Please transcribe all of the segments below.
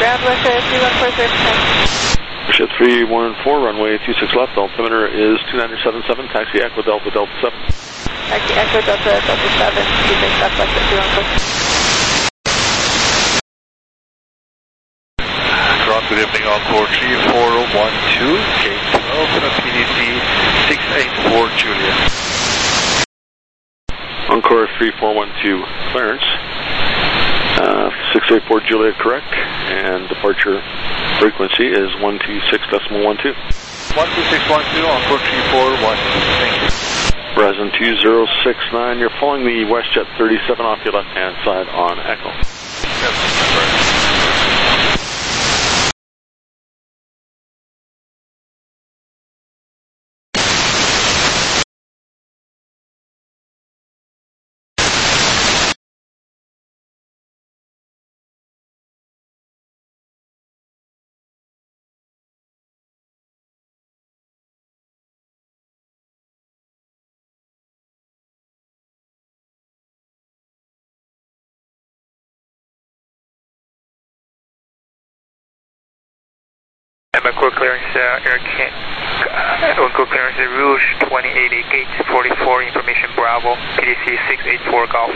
Ground Russia 314, Russia 314, runway 26 left, altimeter is 2977, taxi Echo Delta Delta 7. Taxi Echo Delta Delta 7, 26 left, Russia 314. Ground, good evening, Encore 3412, gate 12, PDC 684 Juliet. Encore 3412, clearance. 684 Juliet, correct, and departure frequency is 126.12. 12612, Encore 341, thank you. Verizon 2069, you're following the WestJet 37 off your left-hand side on Echo. Echo clearance, Echo clearance, Rouge 2080, gate 44, information Bravo, PDC 684 Golf.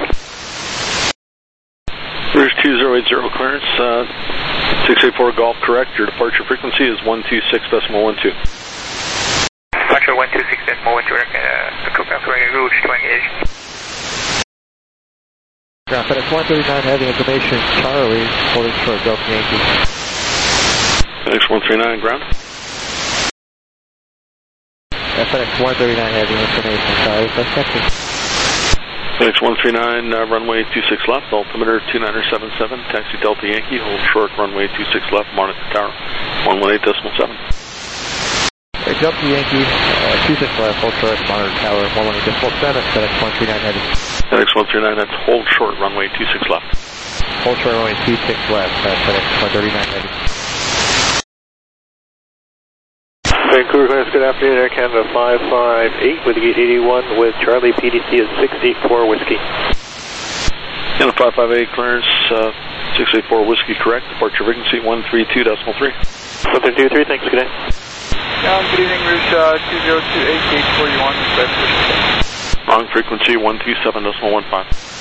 Rouge 2080 clearance, 684 Golf, correct, your departure frequency is 126.12. Departure 126.12, clearing Rouge 2080. Ground FedEx 139, heavy information, Charlie, holding short, Delta Yankee. FedEx 139, ground. FedEx 139, heavy information, Charlie, that's Texas. FedEx 139, runway 26 left, altimeter 2977, taxi Delta Yankee, hold short, runway 26 left, monitor tower, 118.7. Delta Yankee, 26 left, hold short, monitor tower, 118.7, FedEx 139, heavy. FedEx 139, that's hold short, runway 26 left. Hold short, runway 26 left, FedEx 139, heavy. Vancouver, good afternoon, Air Canada 558 with gate 81 with Charlie, PDC at 684 Whiskey. Canada 558 clearance, 684 Whiskey, correct, departure frequency 132.3. 132.3, thanks, good day. Good evening, Rouge 2028, gate 41, wrong frequency 127.15.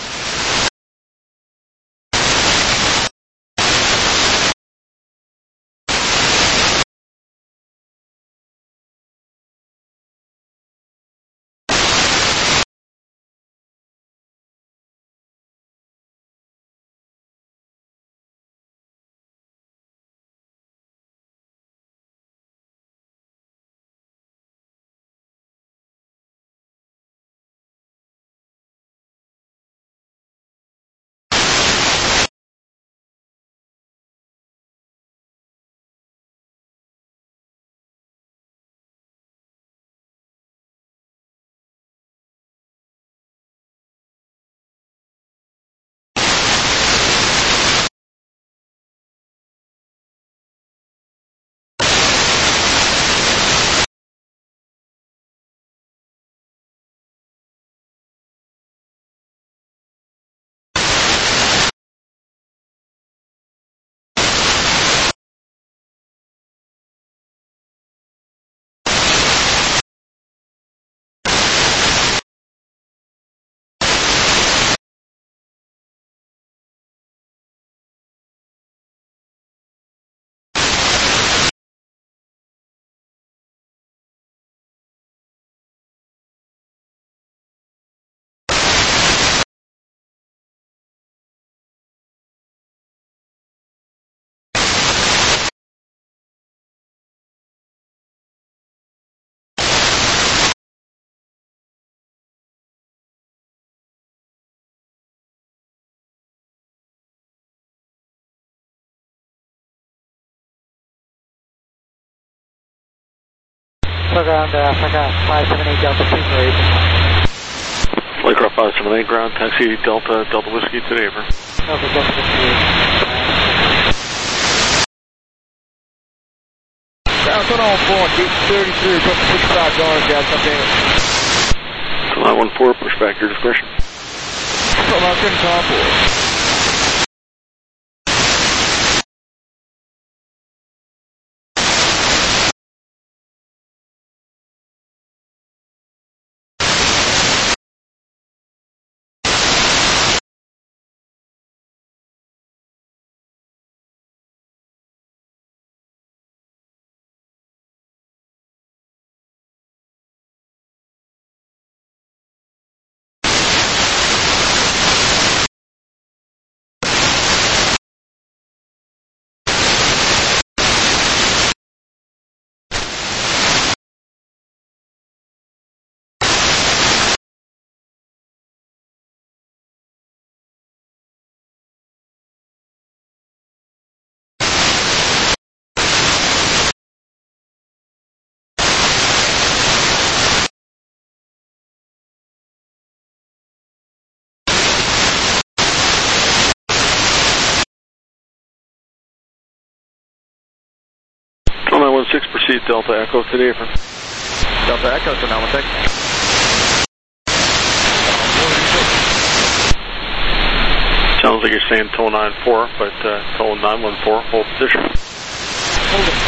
Ground, Flycraft 578 Delta 2 for Flycraft 578 ground, taxi Delta Whiskey to Neighbor. Delta 2. Ground, turn on 4, gate 33, push back, going, gas, something. 914, push back, your discretion. Come on, 10 4. 916, proceed Delta Echo to the apron. Delta Echo to 916. Sounds like you're saying tow 94, but tow 914, hold position. Hold it,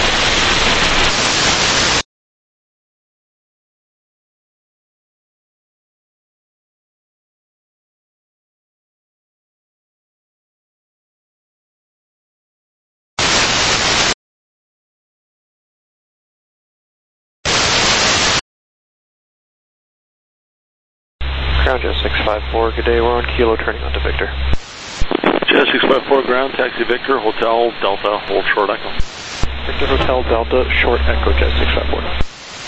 Ground Jet 654, good day, we're on Kilo turning onto Victor. Jet 654 ground, taxi Victor, Hotel Delta, hold short Echo. Victor Hotel Delta, short Echo, Jet 654.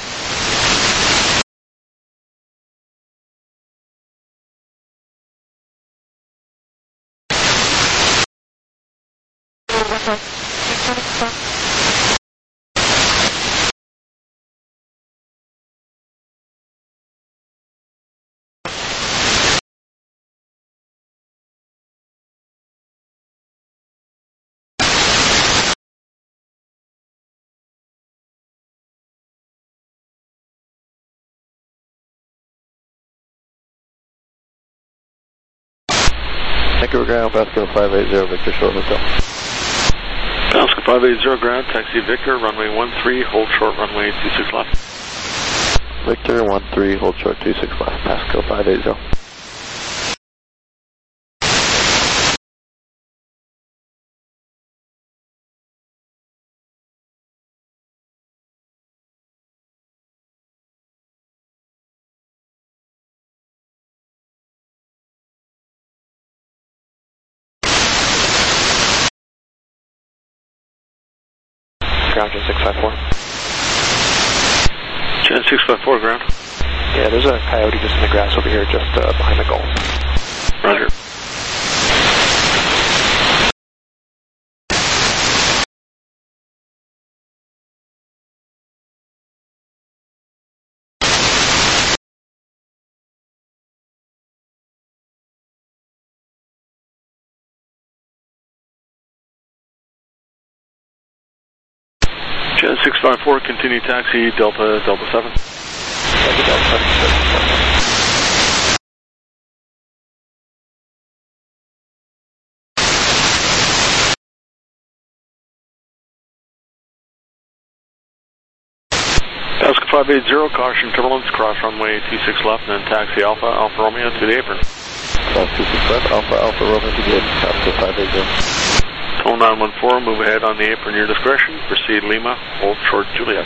Vancouver ground, Pasco 580, Victor short Hotel. Pasco 580 ground, taxi Victor, runway 13, hold short runway 26 left. Victor 13, hold short 26 left, Pasco 580. Ground Jet 654. Jet 654 ground. Yeah, there's a coyote just in the grass over here, just behind the goal. Roger. Jet 654, continue taxi Delta 7. Delta 7. Pasco 580, caution turbulence, cross runway 26 left, and then taxi Alpha Romeo to the apron. Cross 26 left, Alpha Romeo to the apron, Pasco 580. Tow 914, move ahead on the apron, your discretion. Proceed Lima, hold short Juliet.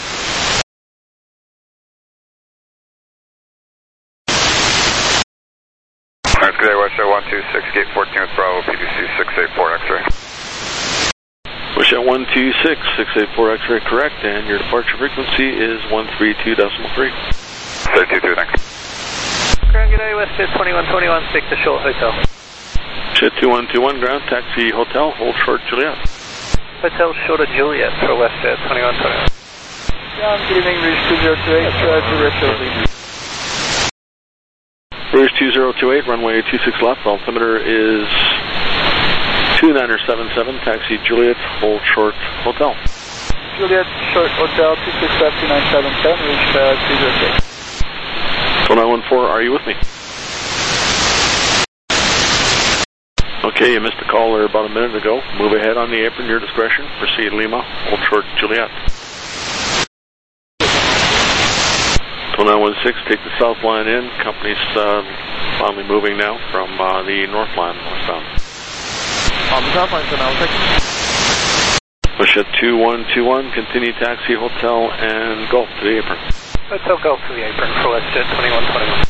Good day, West Jet 126, gate 14 with Bravo, PDC 684 X-ray. West Jet 126, 684 X-ray correct, and your departure frequency is 132.3. 32, thanks. Ground, good day, West Jet 2121, stick to short Hotel. Jet 2121 ground, taxi Hotel, hold short Juliet. Hotel short of Juliet for West Jet 2121. Ground, good evening, Rouge 2028, to Rouge 2028, runway 26 left, altimeter is 2977, taxi Juliet, hold short Hotel. Juliet, short Hotel, 26 left, 2977, Rouge 208. 914, are you with me? Okay, you missed a call there about a minute ago. Move ahead on the apron, your discretion. Proceed Lima, hold short Juliet. 916, take the south line in. Company's finally moving now from the north line westbound. On the south line, so now Push at 2121, continue taxi Hotel and Golf to the apron. Hotel Golf to the apron for West Jet 2121.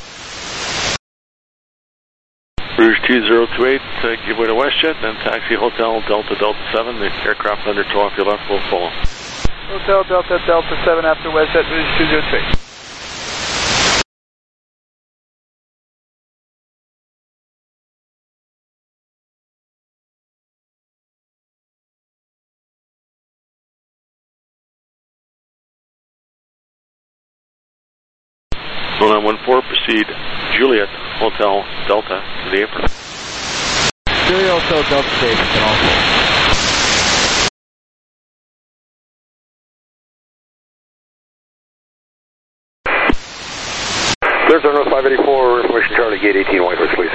Rouge 2028, give way to WestJet, then taxi Hotel Delta 7. The aircraft under tow off your left will follow. Hotel Delta 7 after West Jet Rouge 203. So 914, proceed Juliet Hotel Delta to the apron. Juliet Hotel Delta to the apron, Clear to North 584, information Charlie, gate 18, Whitehorse, please.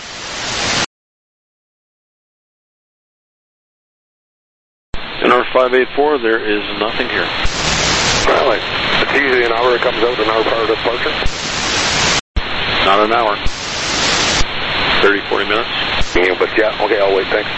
North 584, there is nothing here. Well, it's usually an hour it comes out, an hour prior to departure. Not an hour. 30, 40 minutes. Yeah, but yeah, okay, I'll wait, thanks.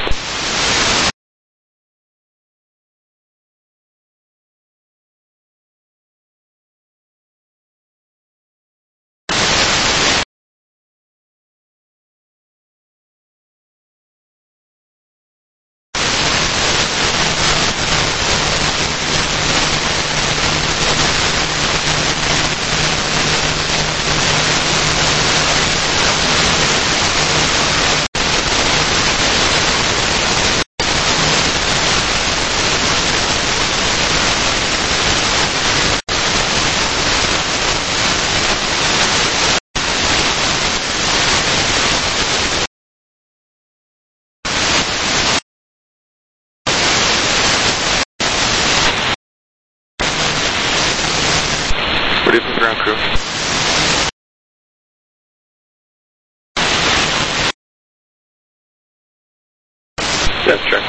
Good evening, ground crew. Yes, check.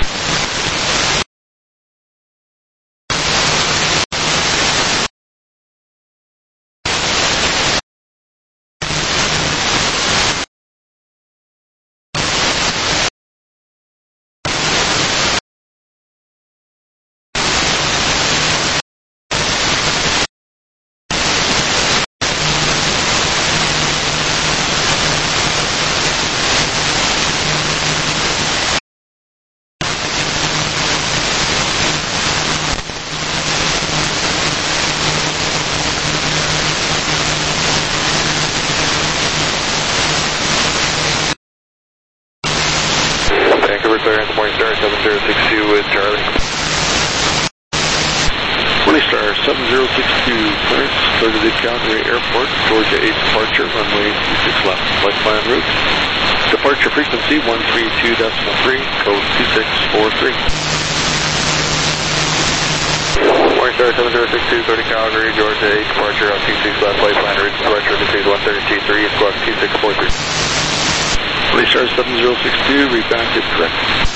Vancouver clearance, Morningstar 7062 with Charlie. Morningstar 7062, clearance, clear to the Calgary Airport, Georgia 8 departure, runway 26 left, flight plan route. Departure frequency 132.3, code 2643. Morningstar 7062, go to Calgary, Georgia 8, departure on 26 left, flight plan route, departure frequency 132.3, squawk 2643. Morningstar 7062, read back is correct.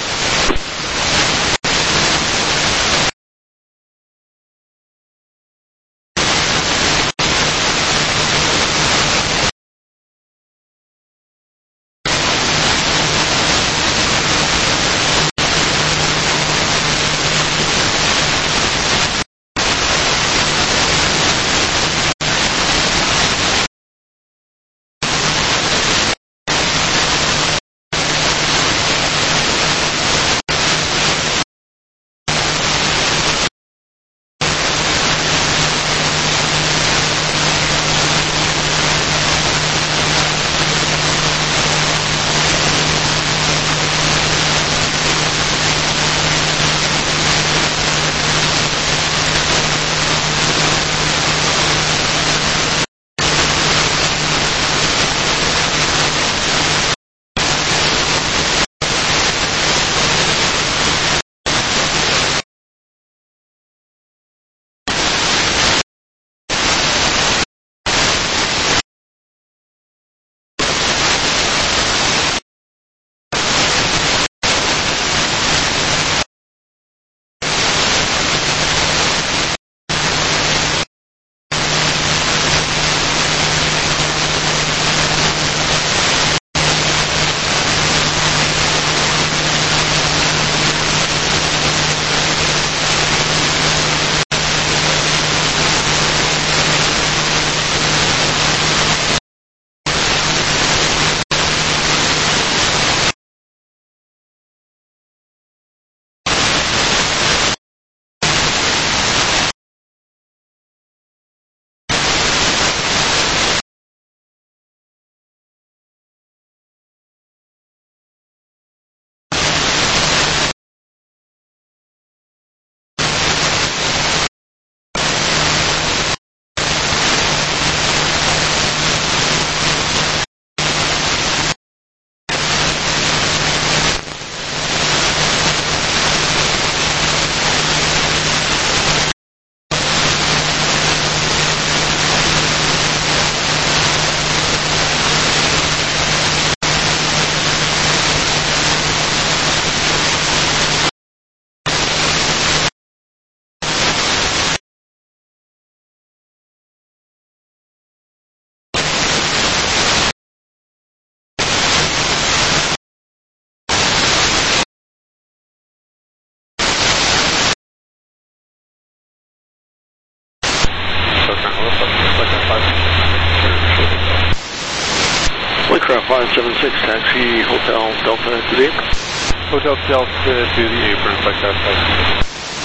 576, taxi Hotel Delta to the apron. Hotel Delta to the apron, flight craft 5.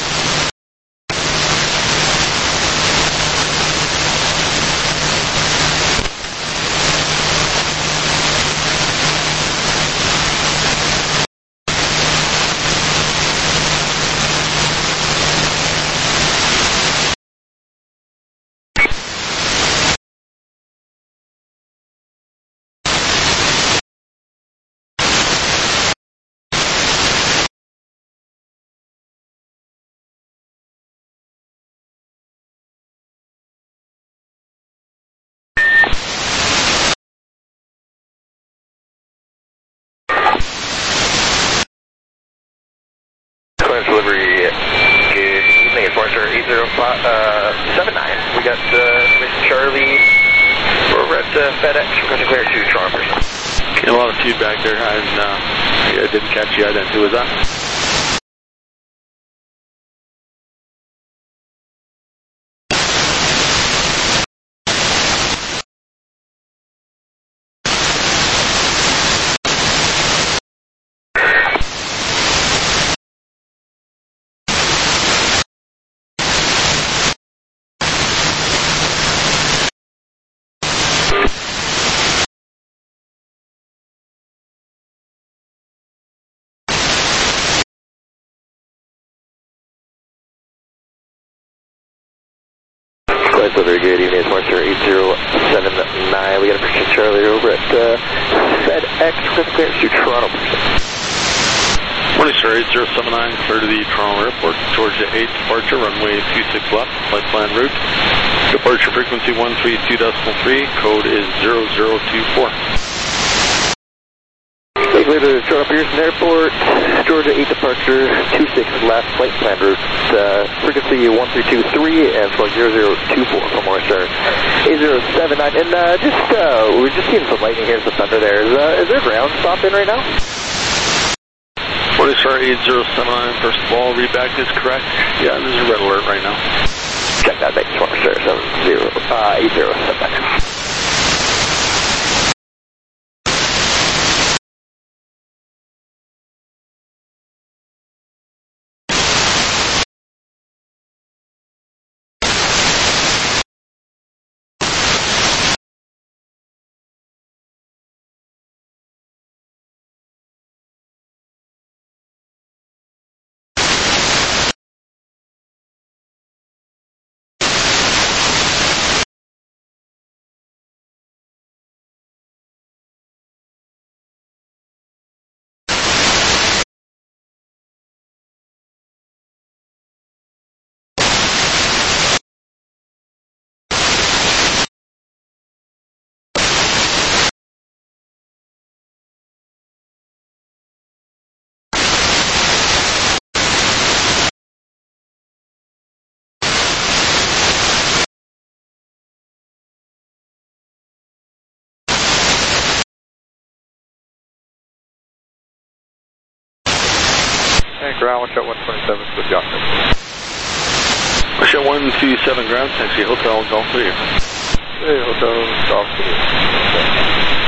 Delivery, good evening, it's Marcher 80579. We got Miss Charlie over at FedEx, requesting clearance to Toronto. Okay, a lot of feedback there, and I didn't catch the ident. Who was that? Very good evening, it's Marcher 8079. We got a Christian Charlie over at FedEx, requesting clearance to Toronto. Morning, sir, 8079, clear to the Toronto Airport, Georgia 8, departure, runway 26 left, flight plan route. Departure frequency 132.3, code is 0024. Clear to Toronto Pearson Airport, Georgia 8 departure, 26 left, flight plan route, frequency 1323 and flight 0024 from Morningstar 8079. And we're just seeing some lightning here, some thunder there. Is there ground stop in right now? Morningstar 8079, first of all, readback is correct. Yeah, there's a red alert right now. Check that, thanks, Morningstar 8079. And ground, watch out 127 with Johnson. Watch out 127 ground, taxi Hotel Golf to the apron. Hey, Hotel Golf to the apron.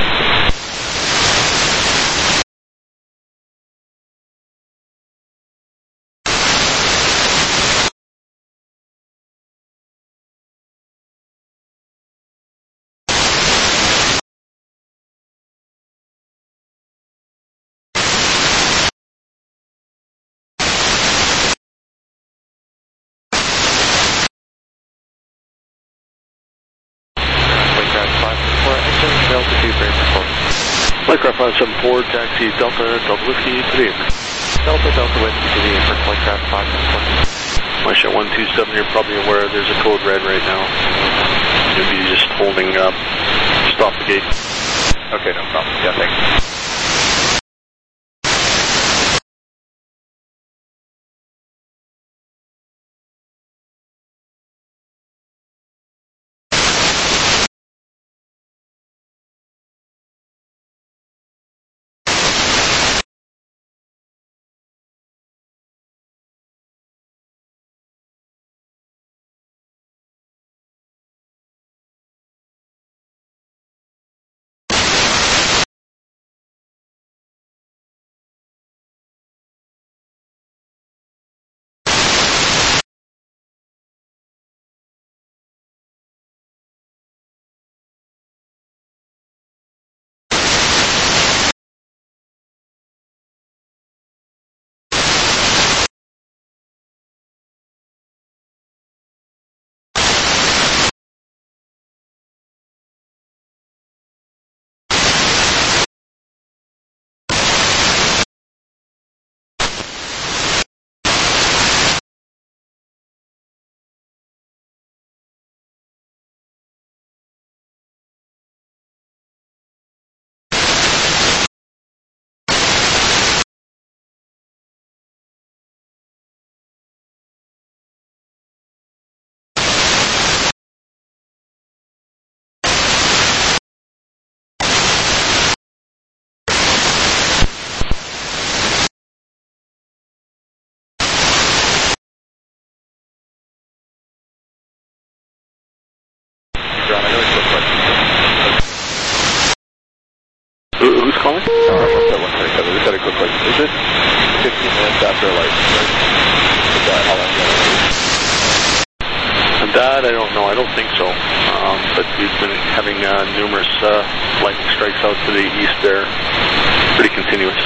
Flightcraft 574, taxi Delta Whiskey to the apron. Delta Whiskey to the apron, Flightcraft 574. Watch out 127, you're probably aware there's a code red right now. You'll be just holding up, stop the gate. Okay, no problem. Yeah, thanks. calling? That 127. Just had a quick question. Is it 15 minutes after light strike? Is that how long that is? That I don't know. I don't think so. But we've been having numerous lightning strikes out to the east there. Pretty continuous.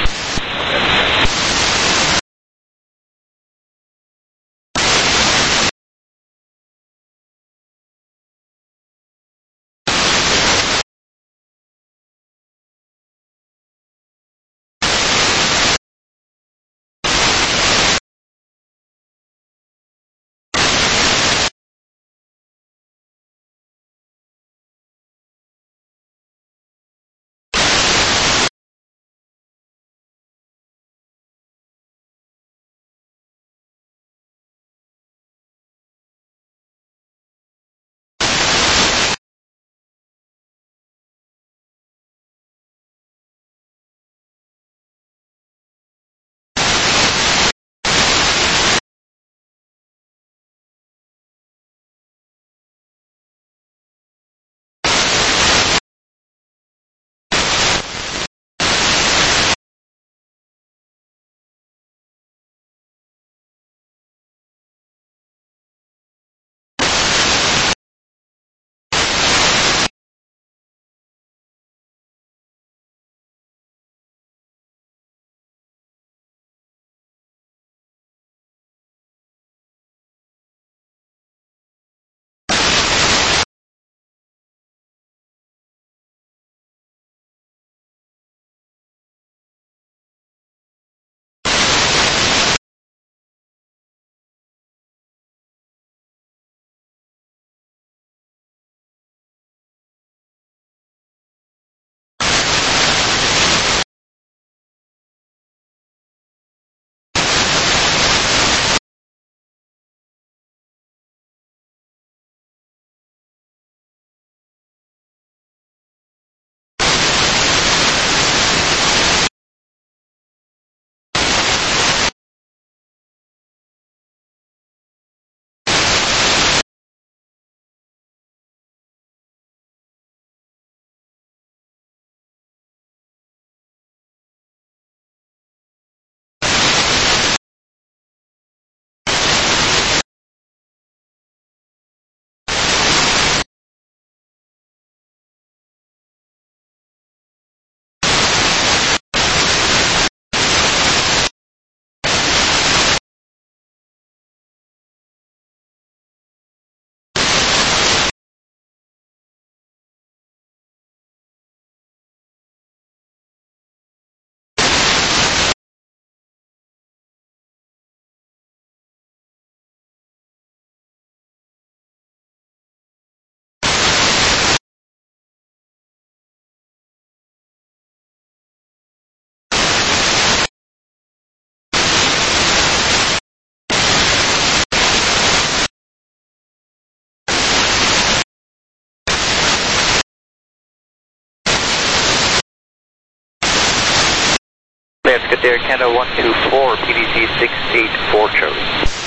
Let's get there, Canada 124, PDC 684 Charlie.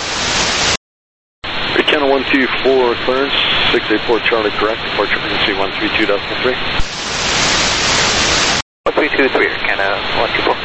Canada 124, clearance, 684 Charlie, correct, departure frequency 132.3. 1323, Canada 124.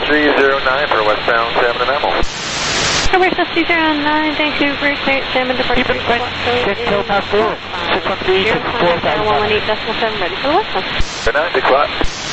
309 for westbound Salmon and Ammo. Cover 5009, Vancouver, clear Salmon departure. Keep it quick. 6 till past 4. 613, 645. 118.7, ready for the westbound. Good night, 6 o'clock.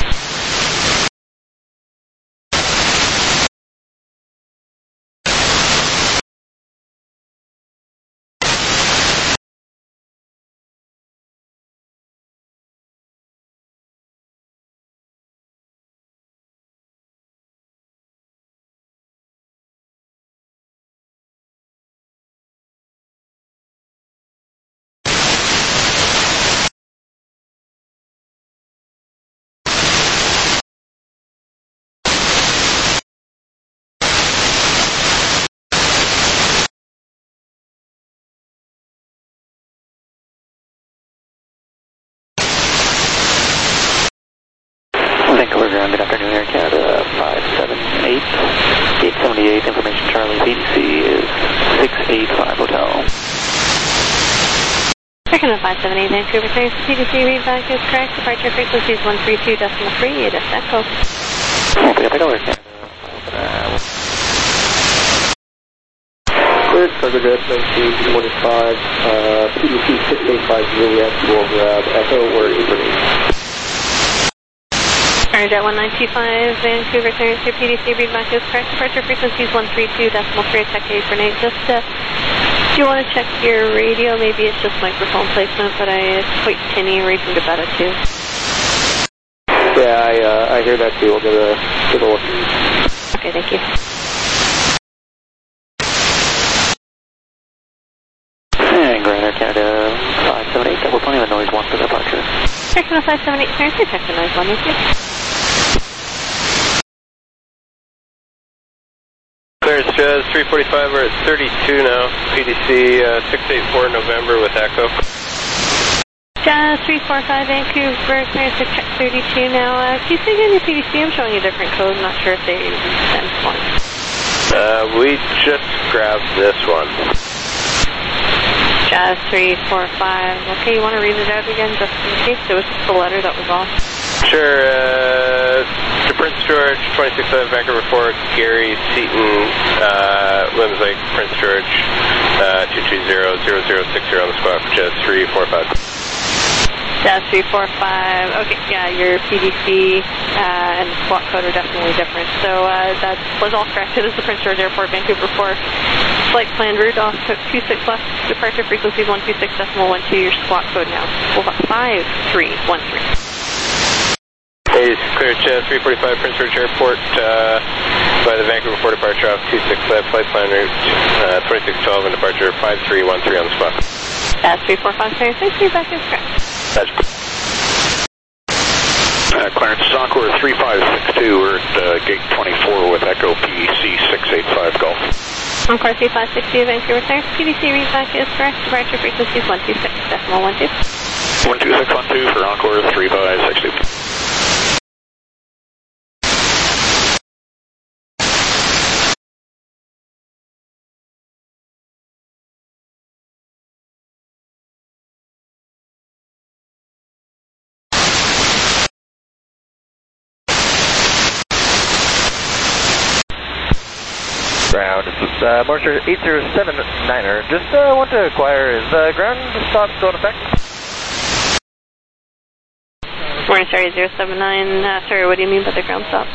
Vancouver Ground, good afternoon, Air Canada 578. Gate 78, information Charlie, PDC is 685 Hotel. Air Canada 578, Vancouver, clear PDC, readback is correct. Departure frequency is 132.3, it is Echo. Okay, Echo, Air Canada. Cleared, cargo jet 1945, PDC 685 Juliet, will grab Echo or Ibrahim. Jet 1925, Vancouver, clearance your PDC, readback is correct. Departure frequency is 132.3, attack 8 grenade. Just, if you want to check your radio, maybe it's just microphone placement, but it's quite tinny, or you can get that at 2. Yeah, I hear that too. We'll give a look. Okay, thank you. And Grand Air Canada 578, we're plenty of noise 1 for departure. Air Canada 578, clearance your check the noise 1, thank you. Clearance Jazz 345, we're at 32 now. PDC 684 November with Echo. Jazz 345 Vancouver, clearance to check 32 now. Can you say again your PDC? I'm showing you a different code, I'm not sure if they sent one. We just grabbed this one. Jazz 345, okay, you want to read it out again just in case? It was just the letter that was off. Sure, to Prince George, 26 Vancouver 4, Gary Seaton, Limbs Lake, Prince George, 220-0060 on the spot for Jazz 345. Jazz 345, okay, yeah, your PDC and the squawk code are definitely different. So that was all corrected as the Prince George Airport, Vancouver 4. Flight planned route off, took 26 left, departure frequency 126.12, your squawk code now, 5313. Hey, clear Jazz 345 Prince George Airport by the Vancouver 4 departure off 26 left, flight plan route 2612 and departure 5313 on the spot. Jazz 345, clearance, thanks for your back is correct. Clarence Encore 3562, we're at gate 24 with Echo PEC 685 Golf. Encore 3560, Vancouver clearance, PDC readback is correct, departure frequency is 126.12. 12612 for Encore 3562. Ground, this is Marcher 8079er. Just want to inquire, is ground stop still in effect? Morning, sorry, 079. Sorry, what do you mean by the ground stop?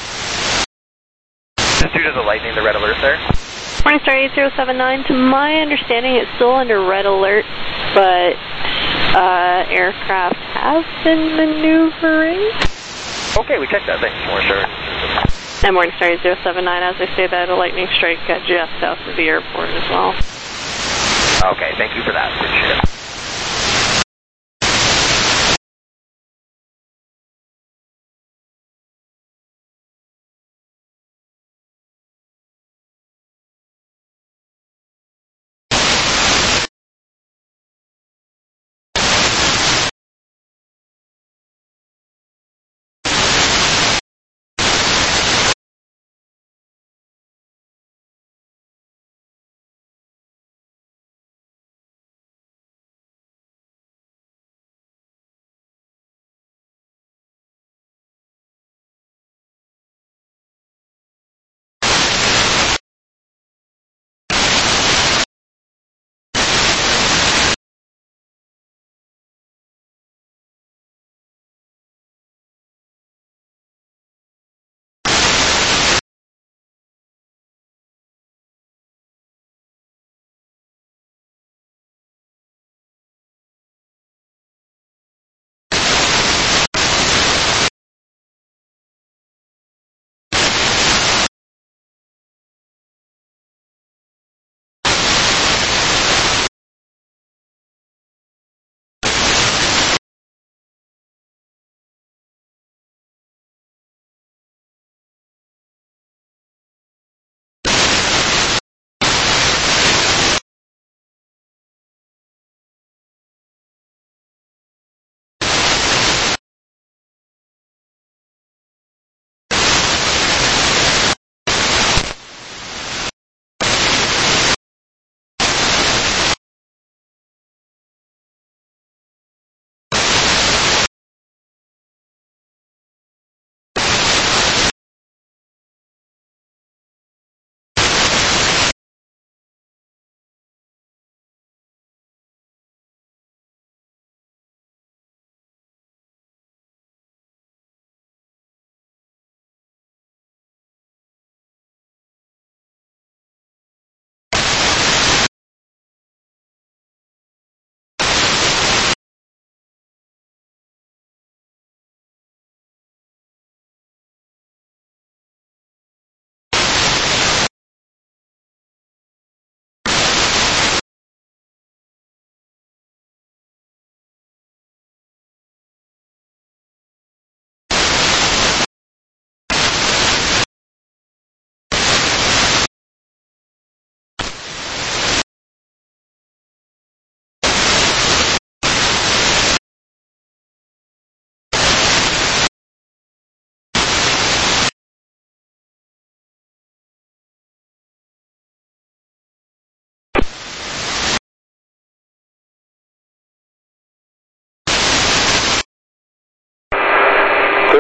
Just due to the lightning, the red alert there. Morning, Star 8079. To my understanding, it's still under red alert, but aircraft have been maneuvering. Okay, we checked that. Thanks, Morning Star. And Morning Star 079, as I say that, a lightning strike just south of the airport as well. Okay, thank you for that. Appreciate it.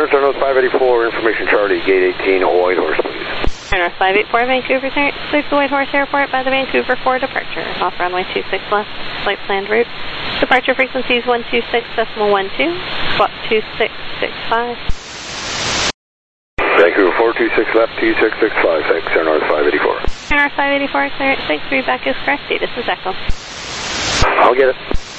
Clearance on North 584, information Charlie, gate 18, White Horse, please. North 584, Vancouver, cleared to White Horse Airport by the Vancouver 4 departure. Off runway 26 left, flight planned route. Departure frequencies 126.12, squawk 2665. Vancouver 426 left, T665, thanks, Air North 584. Air North 584, clearance, thanks, readback is correct, this is Echo. I'll get it.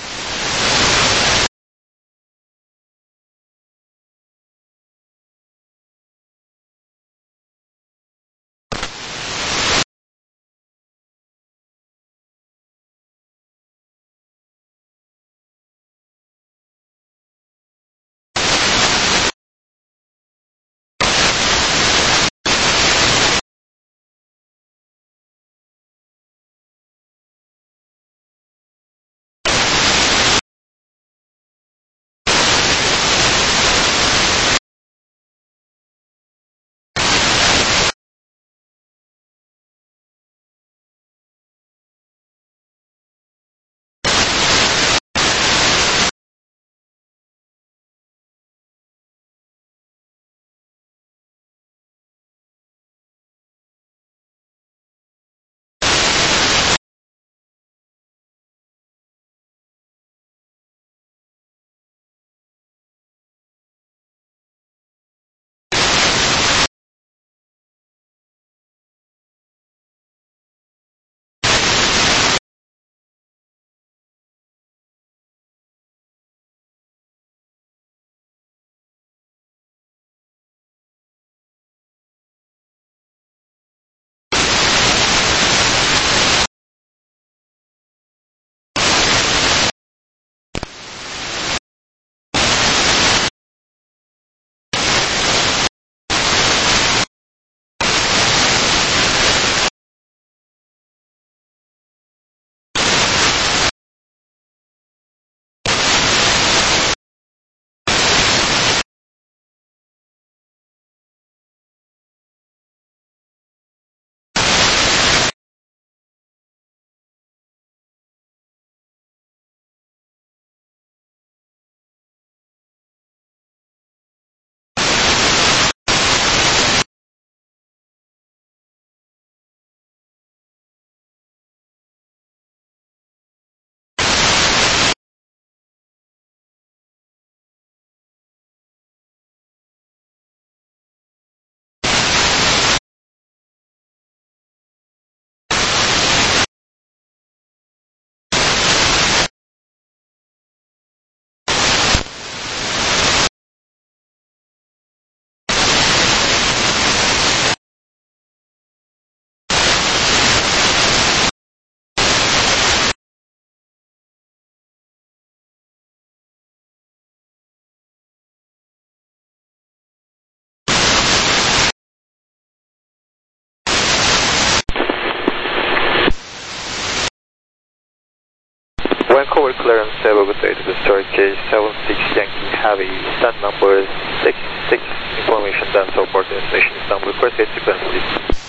Vancouver clearance, with data to start case 76 Yankee Heavy, stand number 66, information done, so port destination Istanbul, request 8 sequence please.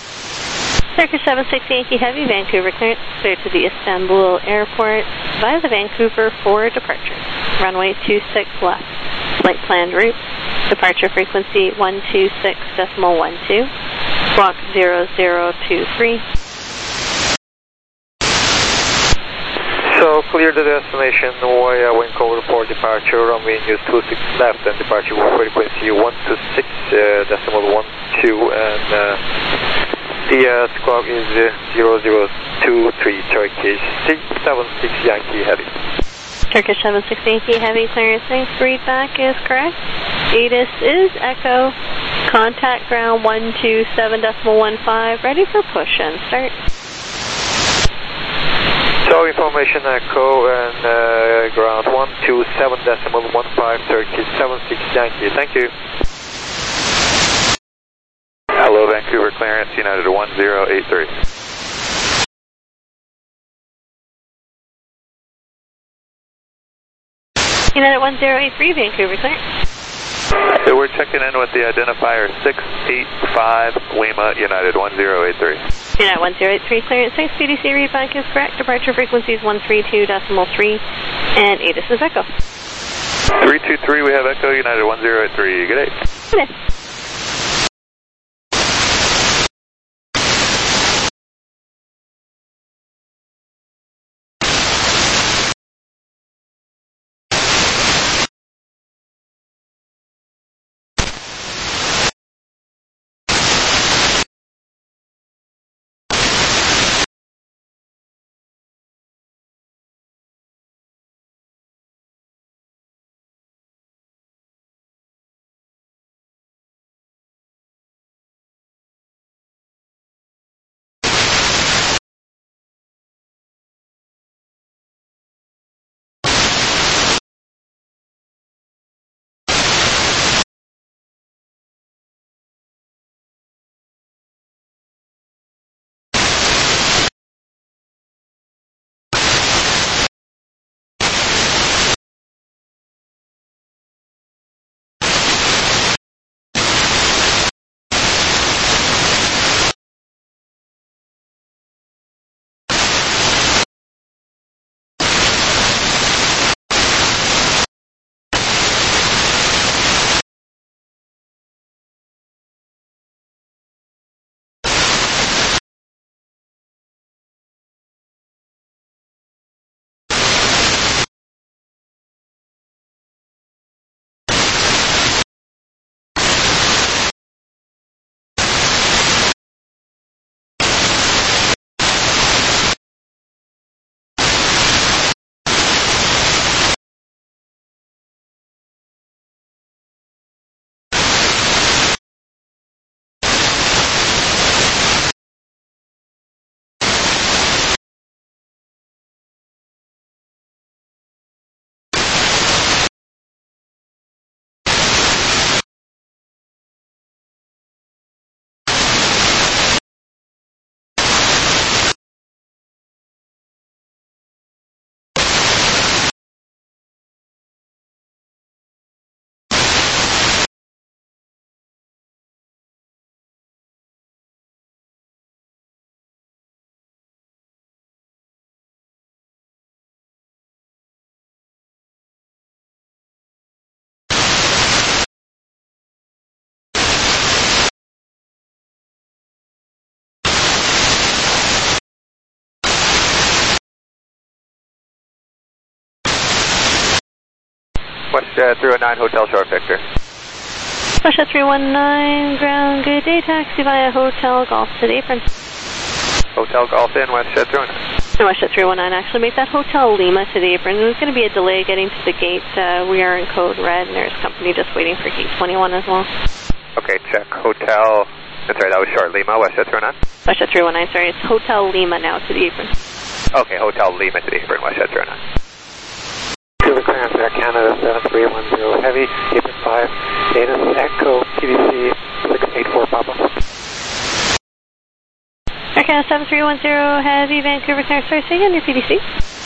Circa 76 Yankee Heavy, Vancouver clearance, clear to the Istanbul airport via the Vancouver 4 departure. Runway 26 left, flight planned route, departure frequency 126.12, squawk 0023. So clear the destination via Vancouver for departure, runway news 26 left and departure frequency 126.12 and the squawk is 0023 Turkish 76 Yankee Heavy. Turkish 76 Yankee Heavy, clearance thanks, readback is correct. ATIS is Echo, contact ground 127.15, ready for push and start. So information Echo and ground 127.15 Turkish 76 Yankee. Thank you. Hello, Vancouver clearance, United 1083. United 1083, Vancouver clearance. So we're checking in with the identifier 685 Lima, United 1083. United 1083, clearance thanks, PDC readback is correct. Departure frequency is 132.3 and ATIS is Echo. 323, we have Echo, United 1083. Good day. Okay. WestJet 309 Hotel Short Victor. WestJet 319, ground, good day, taxi via Hotel Golf to the apron. Hotel Golf in, WestJet 309. WestJet 319, actually make that Hotel Lima to the apron. There's going to be a delay getting to the gate. We are in code red, and there's company just waiting for gate 21 as well. Okay, check. Hotel, that's right, that was Short Lima, WestJet 309. WestJet 319, sorry, it's Hotel Lima now to the apron. Okay, Hotel Lima to the apron, WestJet 309. Clear clearance Air Canada 7310 Heavy, apron 5, Data Echo, PDC 684 Papa. Air Canada 7310 Heavy, Vancouver clearance, sorry, say again, your PDC.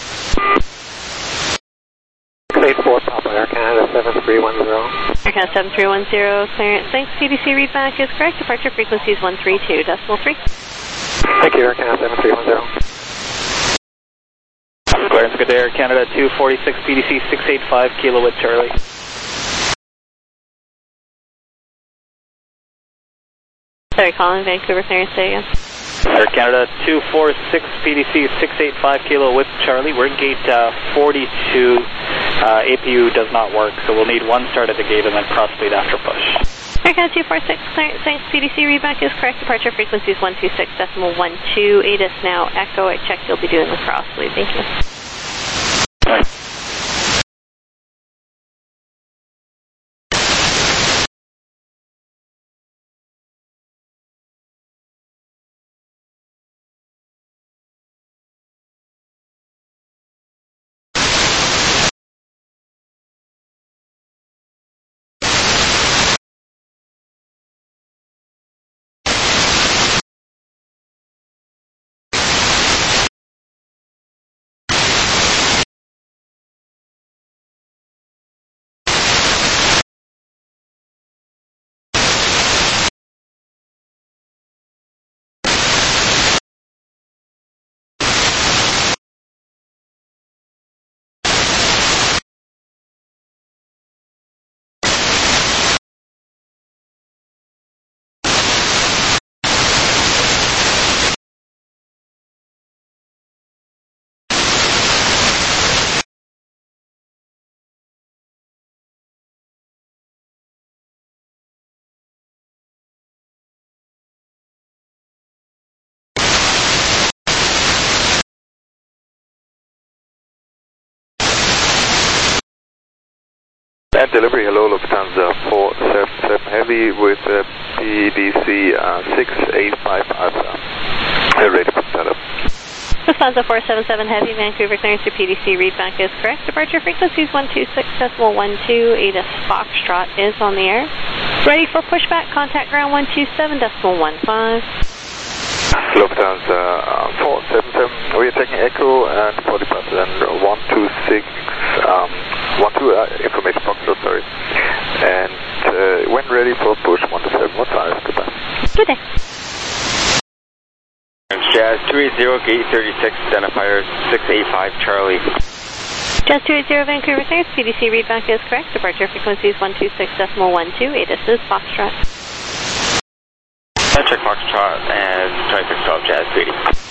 684 Papa, Air Canada 7310. Air Canada 7310 clearance, thanks, PDC readback is correct, departure frequency is 132.3. Thank you, Air Canada 7310. Clearance, good day, Air Canada 246 PDC 685 Kilo with Charlie. Sorry, calling Vancouver clearance, say again. Air Canada 246 PDC 685 Kilo with Charlie. We're at gate 42. APU does not work, so we'll need one start at the gate and then cross lead after push. Air Canada 246, clearance, thanks, PDC readback is correct, departure frequency is 126.12. ATIS now, Echo, I checked you'll be doing the cross lead, thank you. And delivery, hello, Lufthansa 477 Heavy with PDC 685 Alpha. Ready for setup. Lufthansa 477 Heavy, Vancouver clearance to PDC, readback is correct. Departure frequency is 126.12, ATIS Foxtrot is on the air. Ready for pushback, contact ground 127.15. Lufthansa 477, we are taking Echo and for departure and 126, 12 information Foxtrot, sorry. And when ready for push 127.15, goodbye. Good day. Jazz 280, gate 36, identifier 685 Charlie. Jazz 280 Vancouver clearance, PDC readback is correct. Departure frequency is 126.12, ATIS is Foxtrot. Check Foxtrot and 2612 Jazz 280.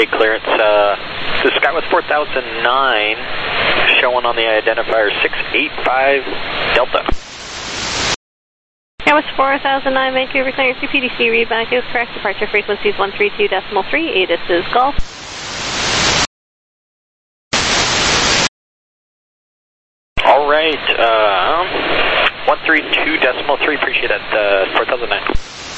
take clearance. This is Skywest 4009, showing on the identifier 685 Delta. Skywest 4009, Vancouver clearance, your PDC readback is correct. Departure frequency is 132.3, ATIS is Golf. All right, 132.3, appreciate that, 4009.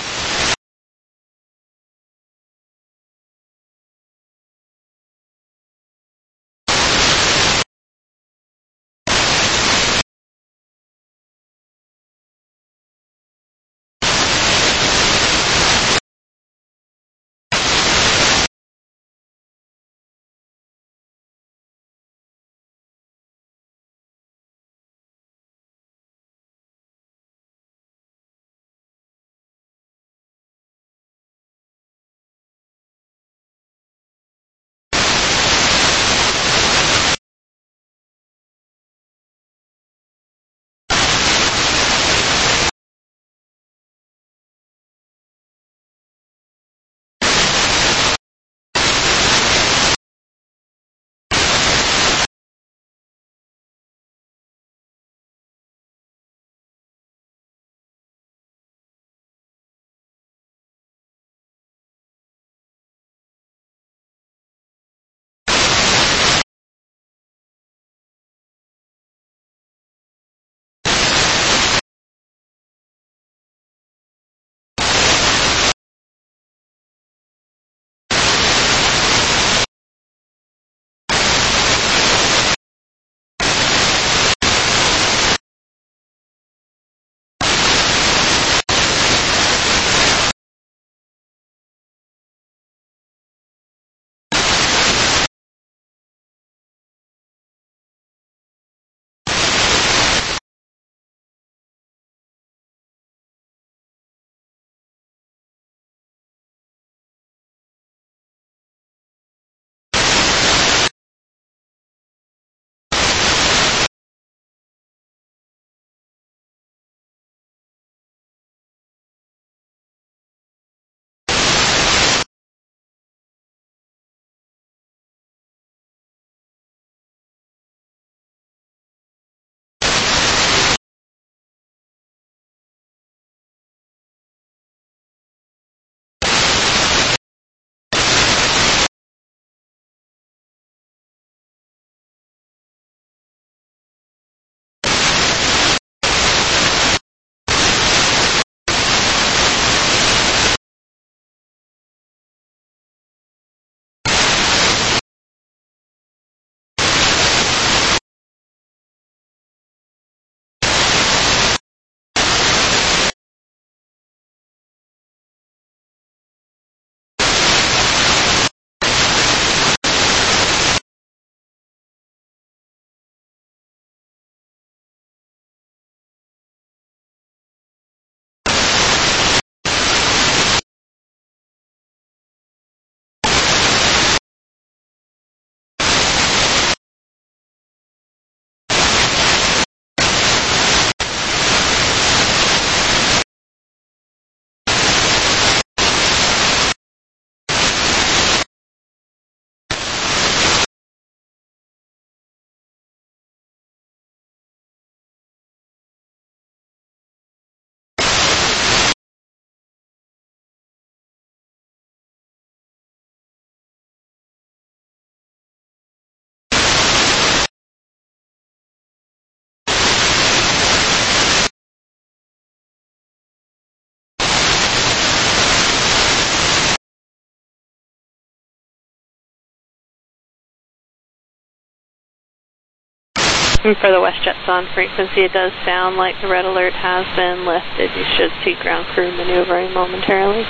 And for the WestJet on frequency, it does sound like the red alert has been lifted. You should see ground crew maneuvering momentarily.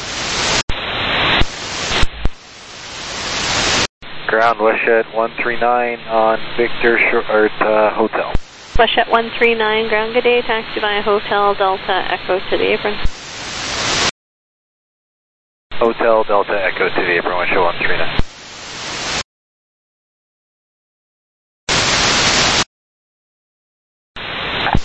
Ground WestJet 139 on Victor Short Hotel. WestJet 139, ground, good day, taxi via Hotel Delta Echo to the apron. Hotel Delta Echo to the apron, WestJet 139.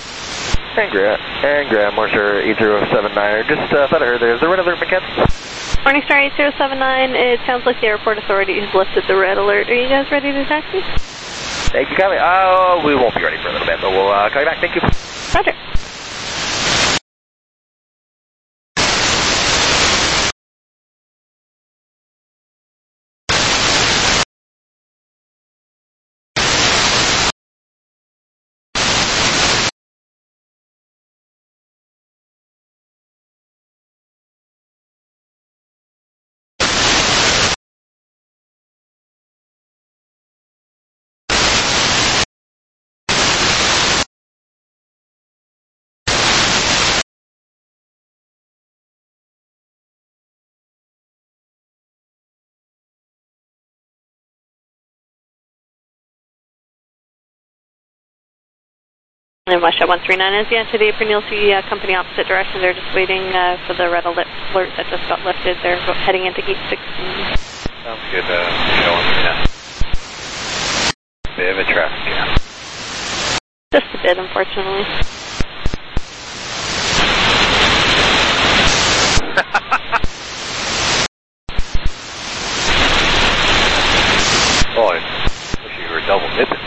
And Graham, Morse 8079er. Just thought I heard there. Is there red alert, McKenzie? Morningstar 8079, it sounds like the airport authority has lifted the red alert. Are you guys ready to taxi? Thank you, kindly. We won't be ready for a little bit, but we'll call you back. Thank you. Roger. And West 139 is the entity the Apron. You'll see company opposite direction. They're just waiting for the red alert that just got lifted. They're heading into gate 16. Sounds good. Bit of a traffic jam. Just a bit, unfortunately. Oh, I wish you were double dipping.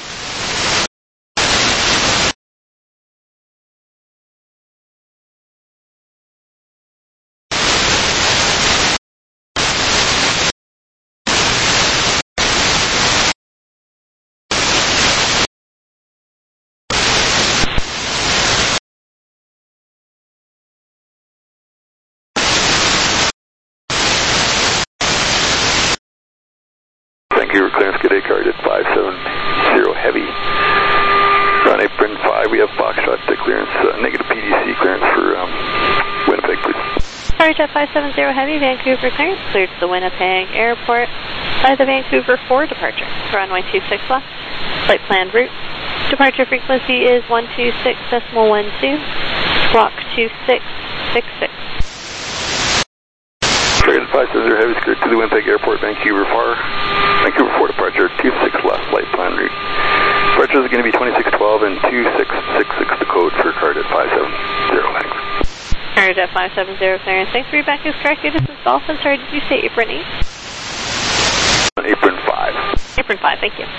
Vancouver clearance, good day, card at 570 heavy. Run apron 5, we have Foxtrot clearance, negative PDC clearance for Winnipeg, please. Charge at 570 heavy, Vancouver clearance, cleared to the Winnipeg Airport by the Vancouver 4 departure. Runway 26 left, flight planned route. Departure frequency is 126.12, squawk 2666. Target 570 heavy, cleared to the Winnipeg Airport, Vancouver 4 departure, 26 left, flight plan route. Departure is going to be 2612 and 2666, the code for card at 570, thanks. Charge at 570 clearance. Thanks for your back is correct. This is Dolphin. Sorry, did you say apron 8? Apron 5. Apron 5, thank you.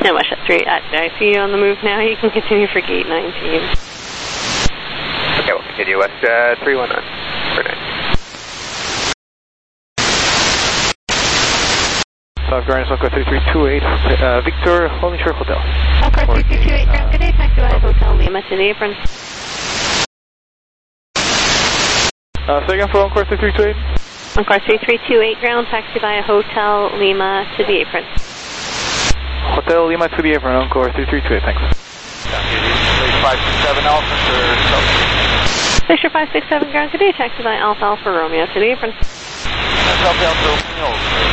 And WestJet 3, I see you on the move now. You can continue for gate 19. Okay, we'll continue WestJet 319 for 9. South Grand, South 3328, Victor, holding short hotel. Encore 3328, Grand, good day, taxi by Hotel Lima to the apron. Second for Encore 3328. Encore 3328, ground, taxi by Hotel Lima to the apron. Hotel Lima to the apron, Encore 3328, thanks. 567 Alpha, sir. Fisher 567, ground, good day, taxi by Alpha Alpha Romeo to the apron. Alpha Alpha Romeo,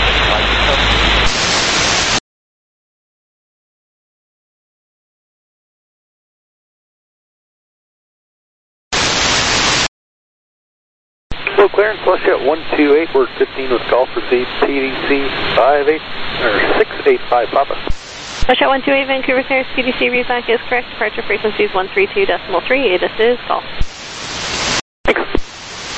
Full clearance, WestJet 128, word 15 with call, proceed, PDC 685 Papa. WestJet 128, Vancouver clearance, PDC readback is correct, departure frequency is 132.3, ATIS is call. Thanks.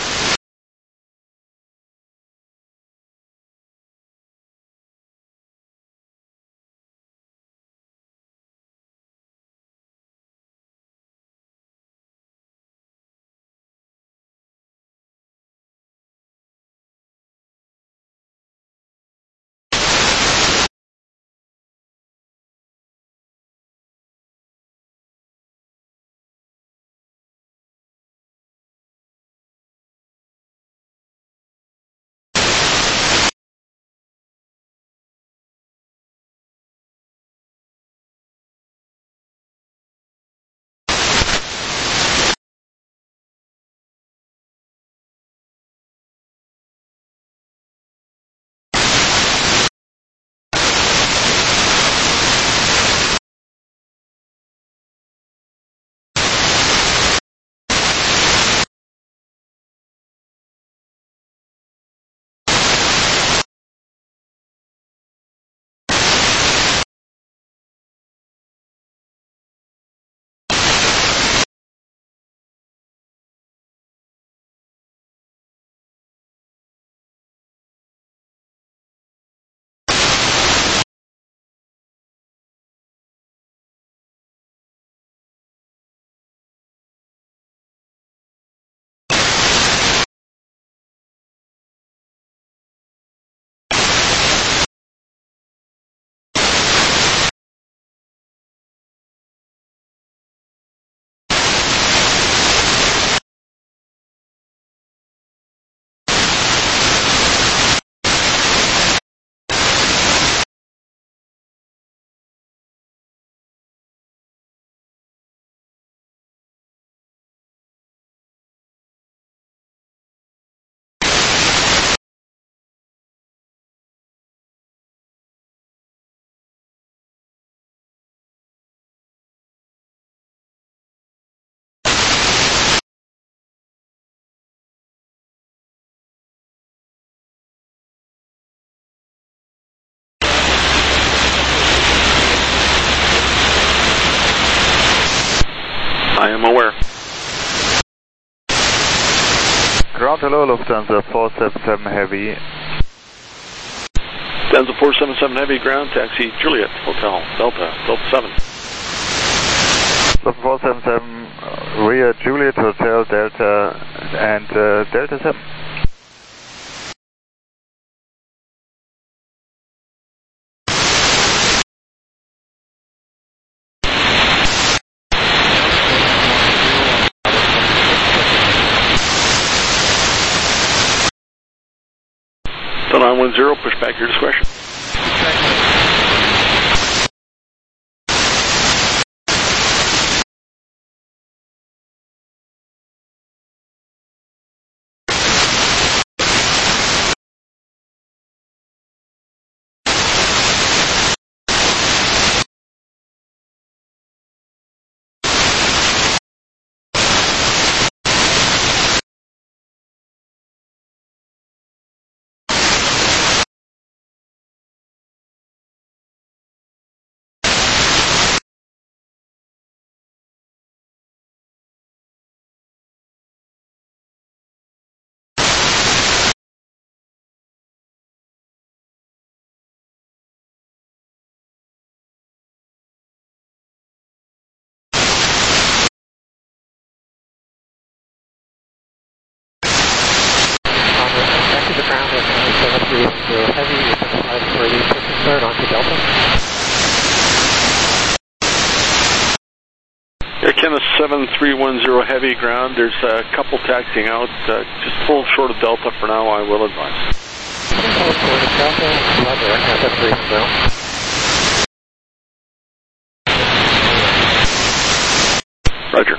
I am aware. Ground hello, Lufthansa 477 Heavy. Lufthansa 477 Heavy, ground, taxi Juliet, Hotel, Delta 7. Lufthansa 477, rear Juliet, Hotel, Delta, and Delta 7. So 910, push back your discretion. 7310 Heavy, 5 for the push and start onto Delta. Air Canada 7310 Heavy ground. There's a couple taxiing out. Just pull short of Delta for now, I will advise. Hold short of Delta, Roger, Air Canada 7310. Roger.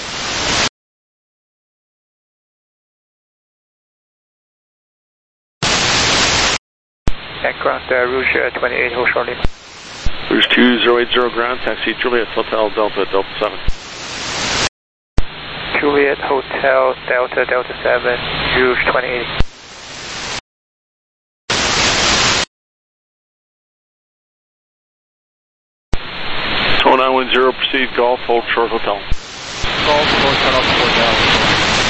Aircraft Rouge 28, hold shortly. Rouge 2080 ground, taxi Juliet Hotel Delta, Delta 7. Juliet Hotel Delta, Delta 7, Rouge 28. Tow 910, proceed Golf, hold short Hotel. Golf, hold short up Hotel.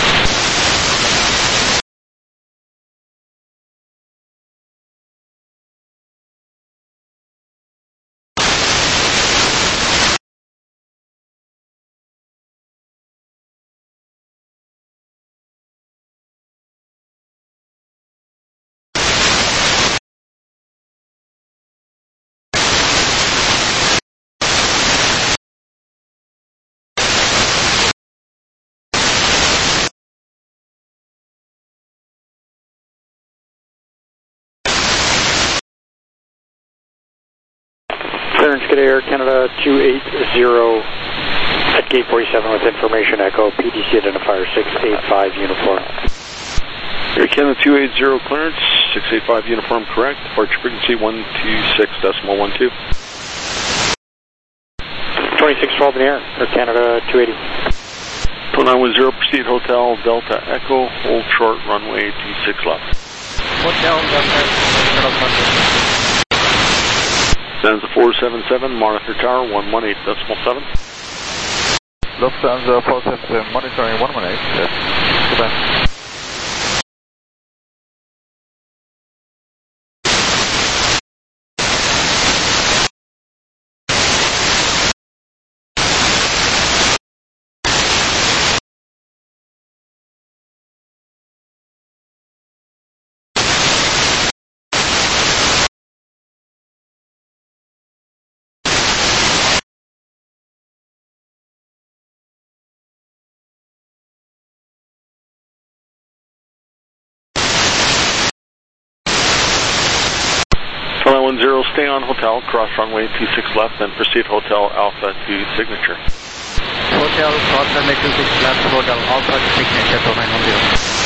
Clearance, get Air Canada 280 at gate 47 with information echo, PDC identifier 685 uniform. Air Canada 280 clearance, 685 uniform correct, departure frequency 126.12. 2612 in the air, Air Canada 280. Tow 910, proceed Hotel Delta Echo, hold short runway 26 left. Hotel Delta, Lufthansa 477, monitor tower 118.7. Lufthansa 477, monitoring 118, yes. Goodbye. Tow 910, stay on Hotel, cross runway 26 left, then proceed Hotel Alpha to signature. Hotel, cross runway 26 left, Hotel Alpha to signature, Tow 910.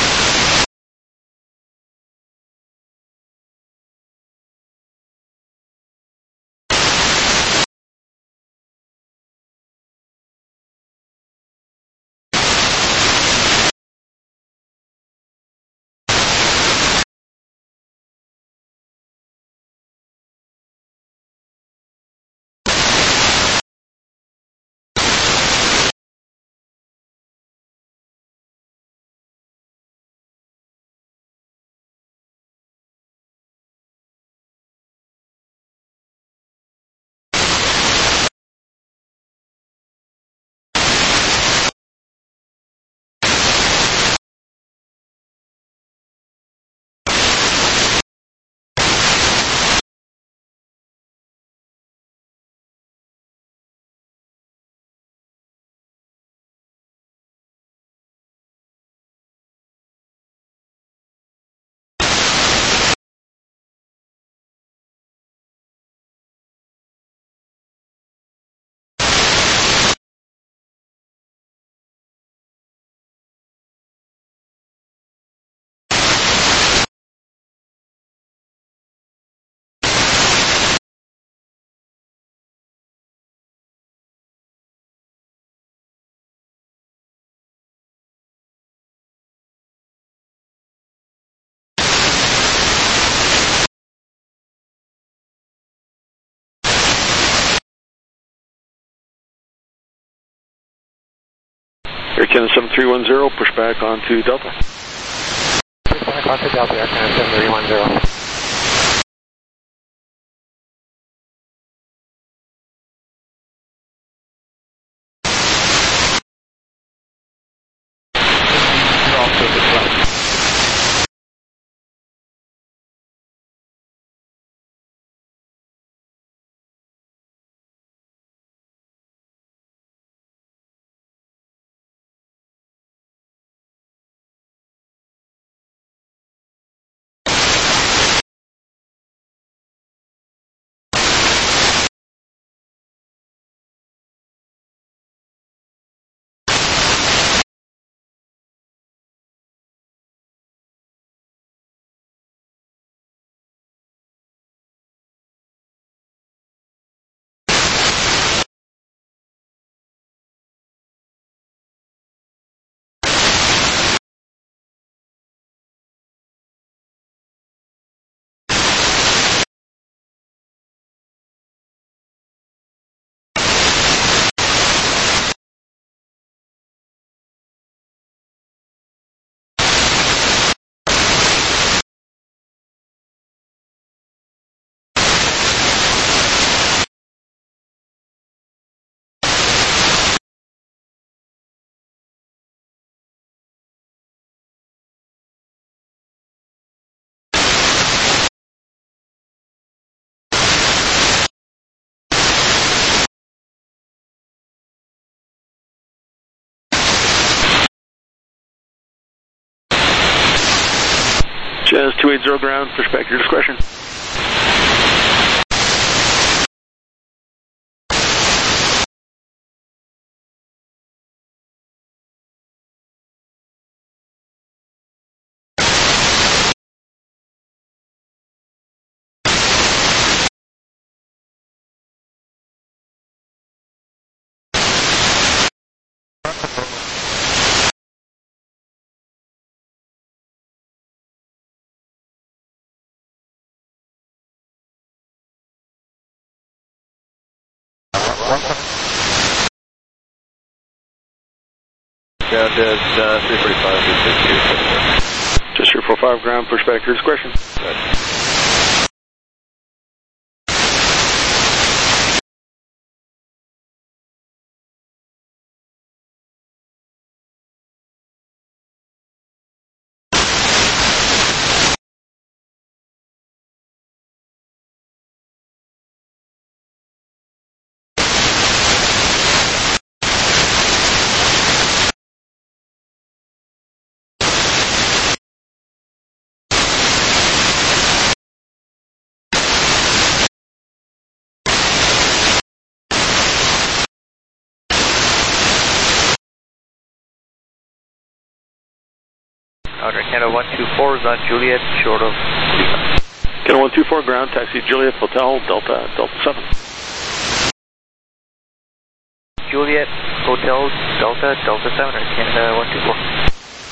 Air Canada 7310, push back onto Delta. Push back onto Delta, Air Canada 7310. Jazz 280 ground, push back your discretion. Jazz 345, 362. Just your 45 ground, push back your discretion. Roger, Canada 124 is on Juliet, short of Lima. Canada 124 ground, taxi Juliet, Hotel, Delta 7. Juliet, Hotel, Delta 7, or Canada 124.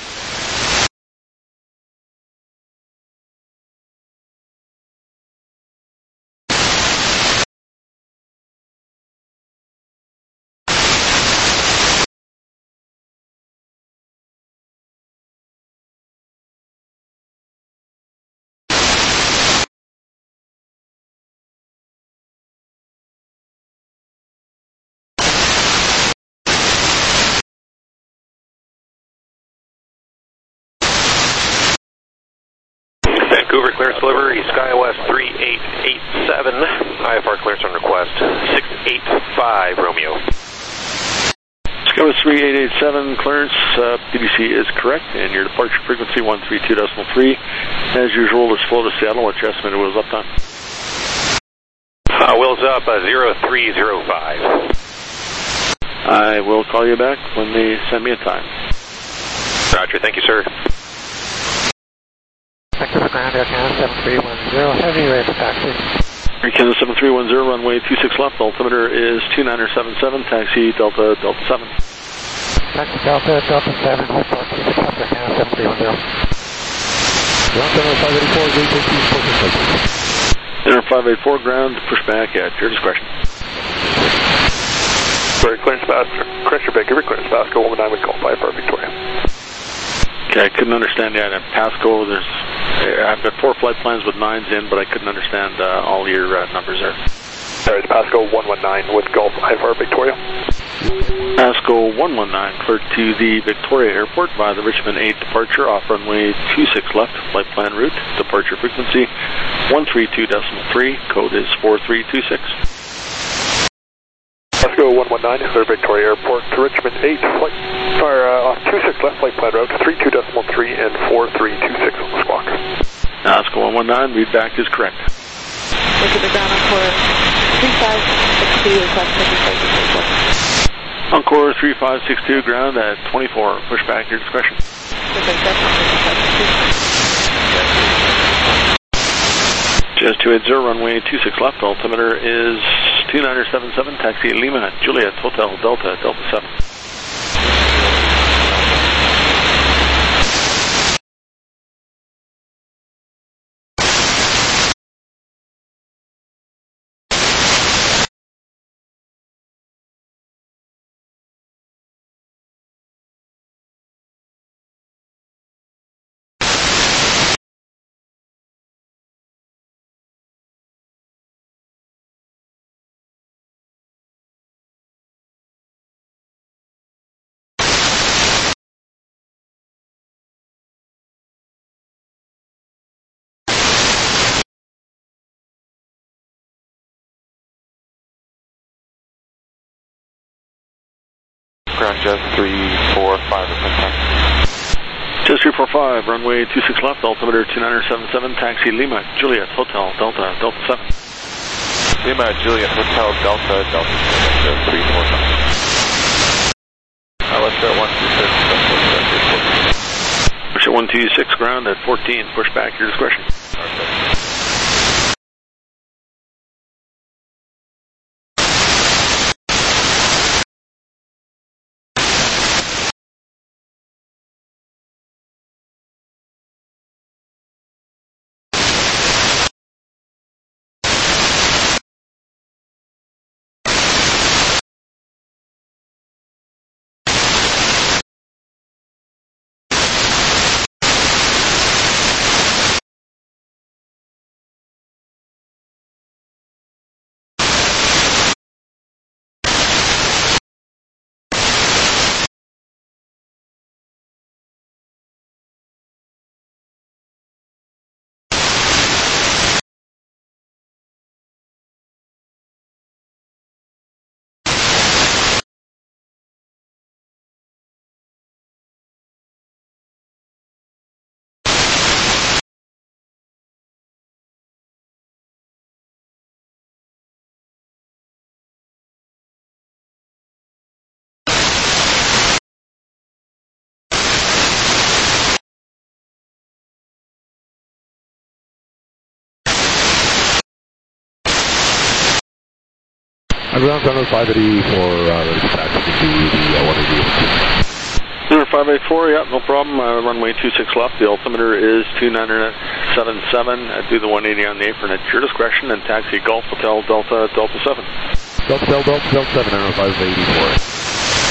Vancouver clearance delivery, SkyWest 3887, IFR clearance on request, 685 Romeo. SkyWest 3887, clearance, PDC is correct, and your departure frequency 132.3. As usual, is flow to Seattle. What's your estimated wheels up time? Wheels up 0305. I will call you back when they send me a time. Roger, thank you, sir. Vancouver ground, Air Canada 7310, heavy ready for taxi. Air Canada 7310, runway 26 left, altimeter is 2977, taxi Delta 7. Taxi Delta 7, hold for Air Canada 7310. 17584, gate 18, Enter 584 ground, push back at your discretion. Sorry, clearance Vancouver, clearance Pasco 19 with call 5 for Victoria. Okay, I couldn't understand that. At Pasco, I've got 4 flight plans with 9s in, but I couldn't understand all your numbers there. Sorry, it's Pasco 119 with Gulf IFR Victoria. Pasco 119, cleared to the Victoria Airport via the Richmond 8 departure, off runway 26 left, flight plan route, departure frequency 132.3, code is 4326. Pasco 119, clear Victoria Airport to Richmond 8, flight, off 26 left, flight plan route 32.3 and 4326 on the squawk. Pasco 119, read back is correct. Look at the ground Encore 3562 request Encore 3562 ground at 24, push back your discretion. Jazz 280, runway 26 left, altimeter is 2977, taxi Lima, Juliet, Hotel, Delta 7. Ground Jazz 345 at that time. Jazz 345, runway 26 left, altimeter 2977, taxi Lima, Juliet, Hotel, Delta, Delta 7. Lima, Juliet, Hotel, Delta, Delta 345. Let's go 126. Push at 126, ground at 14, push back, your discretion. Perfect. Ground runway 584, ready to taxi to the 188. Number 584, yeah, no problem. Runway 26 left. The altimeter is 2977. Do the 180 on the apron at your discretion and taxi Golf Hotel Delta Delta 7. Golf Hotel Delta Delta 7, runway 584.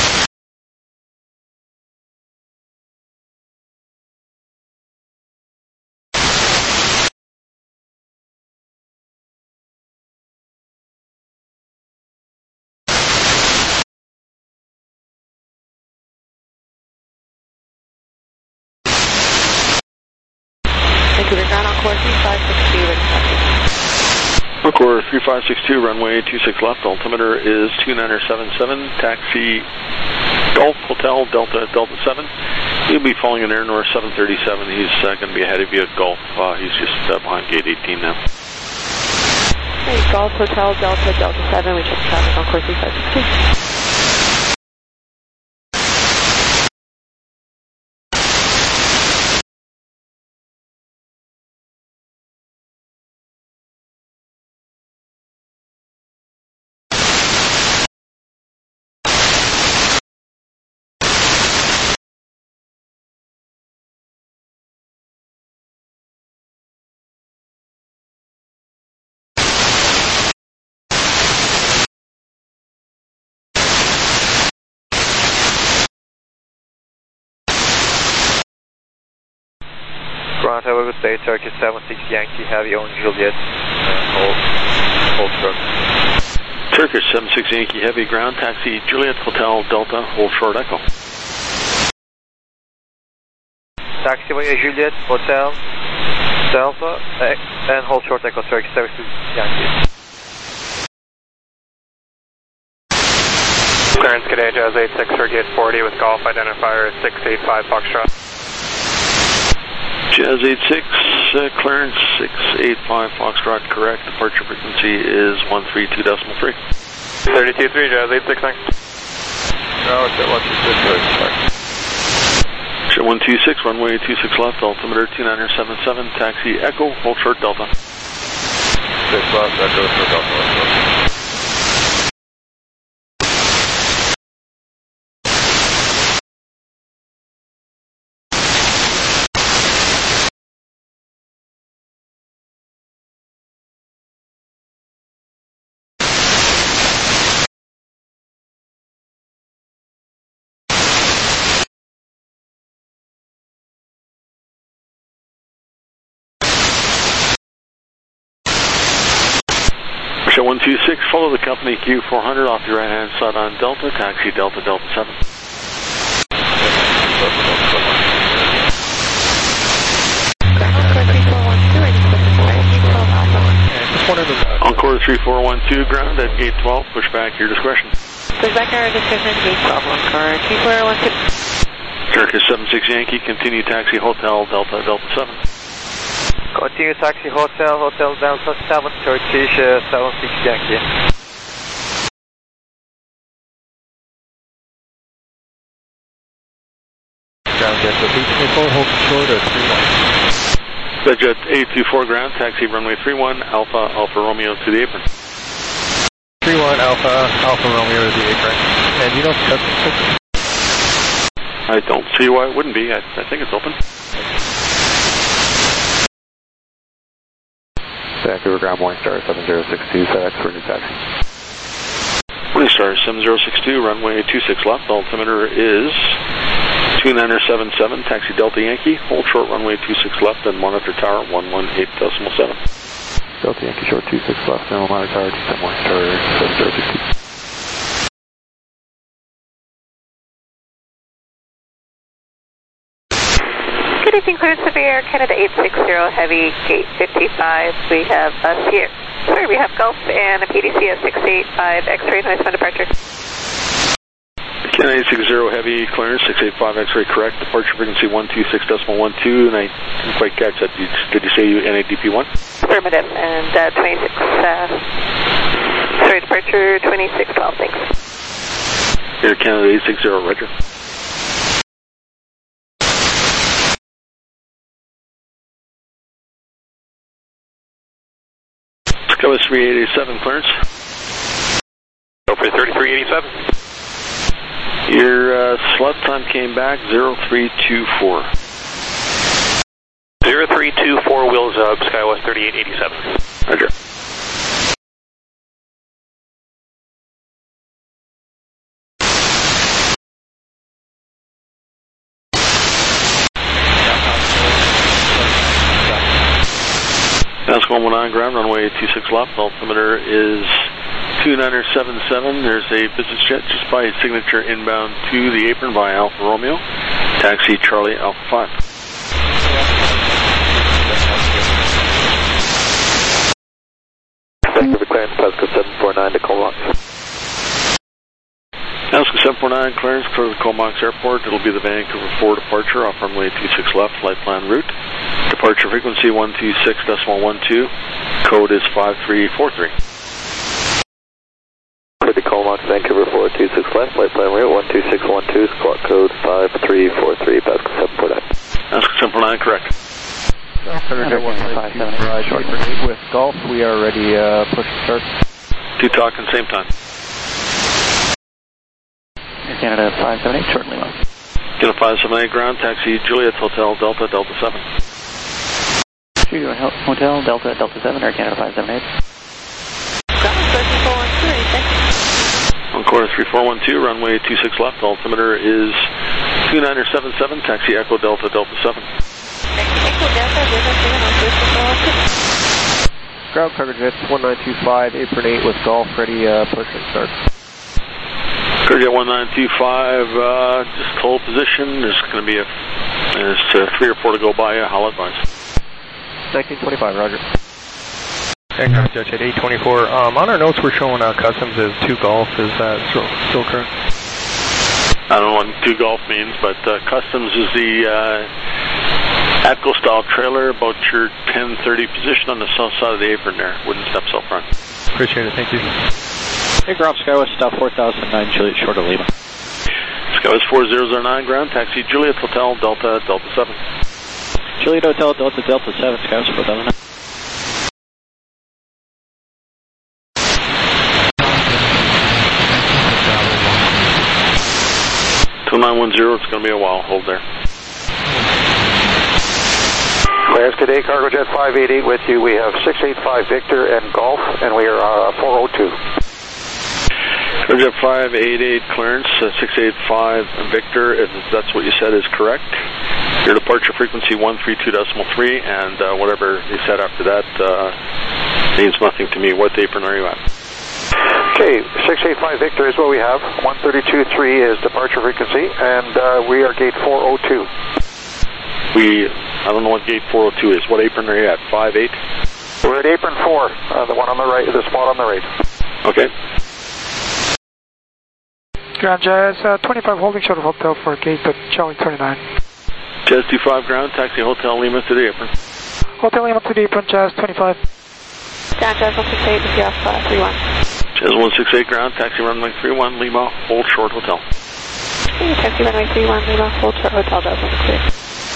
Ground on course 3562, ready to taxi. Encore 3562, runway 26 left, altimeter is 2977, taxi Golf Hotel Delta Delta 7. He'll be falling in Air North 737. He's going to be ahead of you at Golf. He's just behind gate 18 now. Hey, Golf Hotel Delta Delta 7, we check traffic on course 3562. Ground, have a good day. Turkish 76 Yankee Heavy on Juliet. Hold short. Turkish 76 Yankee Heavy, ground taxi Juliet Hotel Delta, hold short echo. Taxi via Juliet Hotel Delta and hold short echo. Turkish 76 Yankee. Clearance Cadet Jazz 86 for gate 40 with Golf identifier 685 Foxtrot. Jazz 86, clearance 685 Foxtrot, correct. Departure frequency is 132.3. 32.3, Jazz 86, thanks. No, it's at 126, Show 126, runway 26 left, altimeter 2977, taxi Echo, hold short Delta. 6 left, Echo for Delta. Show 126, follow the company Q400 off your right hand side on Delta, taxi Delta Delta 7. Encore 3412, ground at gate 12, push back your discretion. Push back our discretion, gate 12, Encore 3412. Turkish 76 Yankee, continue taxi Hotel Delta Delta 7. Continue taxi Hotel Delta 7, Turkish 76 Yankee. Ground jet with 824, hold short or 31. Jet 824 ground, taxi runway 31, Alpha Romeo to the apron. 31 Alpha Romeo to the apron. And you don't customs open? I don't see why it wouldn't be. I think it's open. Vancouver ground, Morningstar 7062, FedEx for new taxi. Morningstar 7062, runway 26 left, altimeter is 2977, taxi Delta Yankee, hold short runway 26 left and monitor tower 118.7. Delta Yankee short 26 left, and monitor tower, descent Morningstar 7062. Good evening, clearance of Air Canada 860 Heavy, gate 55. We have we have Gulf and a PDC at 685 X-ray, noise on departure. Canada 860 Heavy, clearance 685 X-ray, correct. Departure frequency 126.12, and I didn't quite catch that. Did you say you NADP1? Affirmative, and 26, departure 2612, thanks. Air Canada 860, roger. Skywest 3887 clearance. Go for 3387. Your slot time came back 0324. 0324 wheels up, Skywest 3887. Roger. That's 119 ground, runway 26 left, altimeter is 2977. There's a business jet just by signature inbound to the apron by Alpha Romeo. Taxi Charlie Alpha 5. Vancouver clearance, Pasco 749 to Comox. Pasco 749 clearance, clear to Comox Airport. It'll be the Vancouver 4 departure off runway 26 left, flight plan route. Departure frequency 126.12, code is 5343. For the Comox, Vancouver 426 left, flight plan route 12612, squawk code 5343, Pasco 749. Pasco 749, correct. With Golf, we are ready, push start. Two talking, same time. Canada 578, short Lima. Canada 578 ground, taxi Juliet Hotel Delta Delta 7. Studio Hotel Delta Delta 7, Air Canada 578. Encore 3412, runway 26 left, altimeter is 2977, taxi Echo Delta Delta 7. Ground cargo jets 1925, apron 8 with Golf, ready, push and start. Cargo 1925, just hold position. There's going to be there's 3 or 4 to go by. I'll advise. 1925, roger. Aircraft Jet 824. On our notes, we're showing customs as 2 Golf. Is that still correct? I don't know what 2 Golf means, but customs is the Atco style trailer about your 1030 position on the south side of the apron there. Wooden steps up front. Appreciate it. Thank you. Hey, Ground Skywest 4009, Juliet short of Lima. Skywest 4009 ground, taxi Juliet Hotel Delta Delta 7. Juliet Hotel Delta Delta 7, Skywest 4009. Till 910, it's going to be a while. Hold there. Clearance today, Cargo Jet 588 with you. We have 685 Victor and Golf, and we are 402. Cargo Jet 588 clearance, 685 Victor, if that's what you said is correct. Your departure frequency 132.3, and whatever they said after that means nothing to me. What apron are you at? Okay, 685 Victor is what we have. 132.3 is departure frequency, and we are gate 402. I don't know what gate 402 is. What apron are you at? 58? We're at apron 4, the one on the right, the spot on the right. Okay. Ground Jazz 25 holding short of hotel for gate at Charlie 29. Jazz 25 ground, taxi Hotel Lima to the apron. Hotel Lima to the apron, Jazz 25. Ground Jazz 168 with UF 31. Jazz 168 ground, taxi runway 31, Lima, hold short hotel. Okay, taxi runway 31, Lima, hold short hotel, Jazz 168.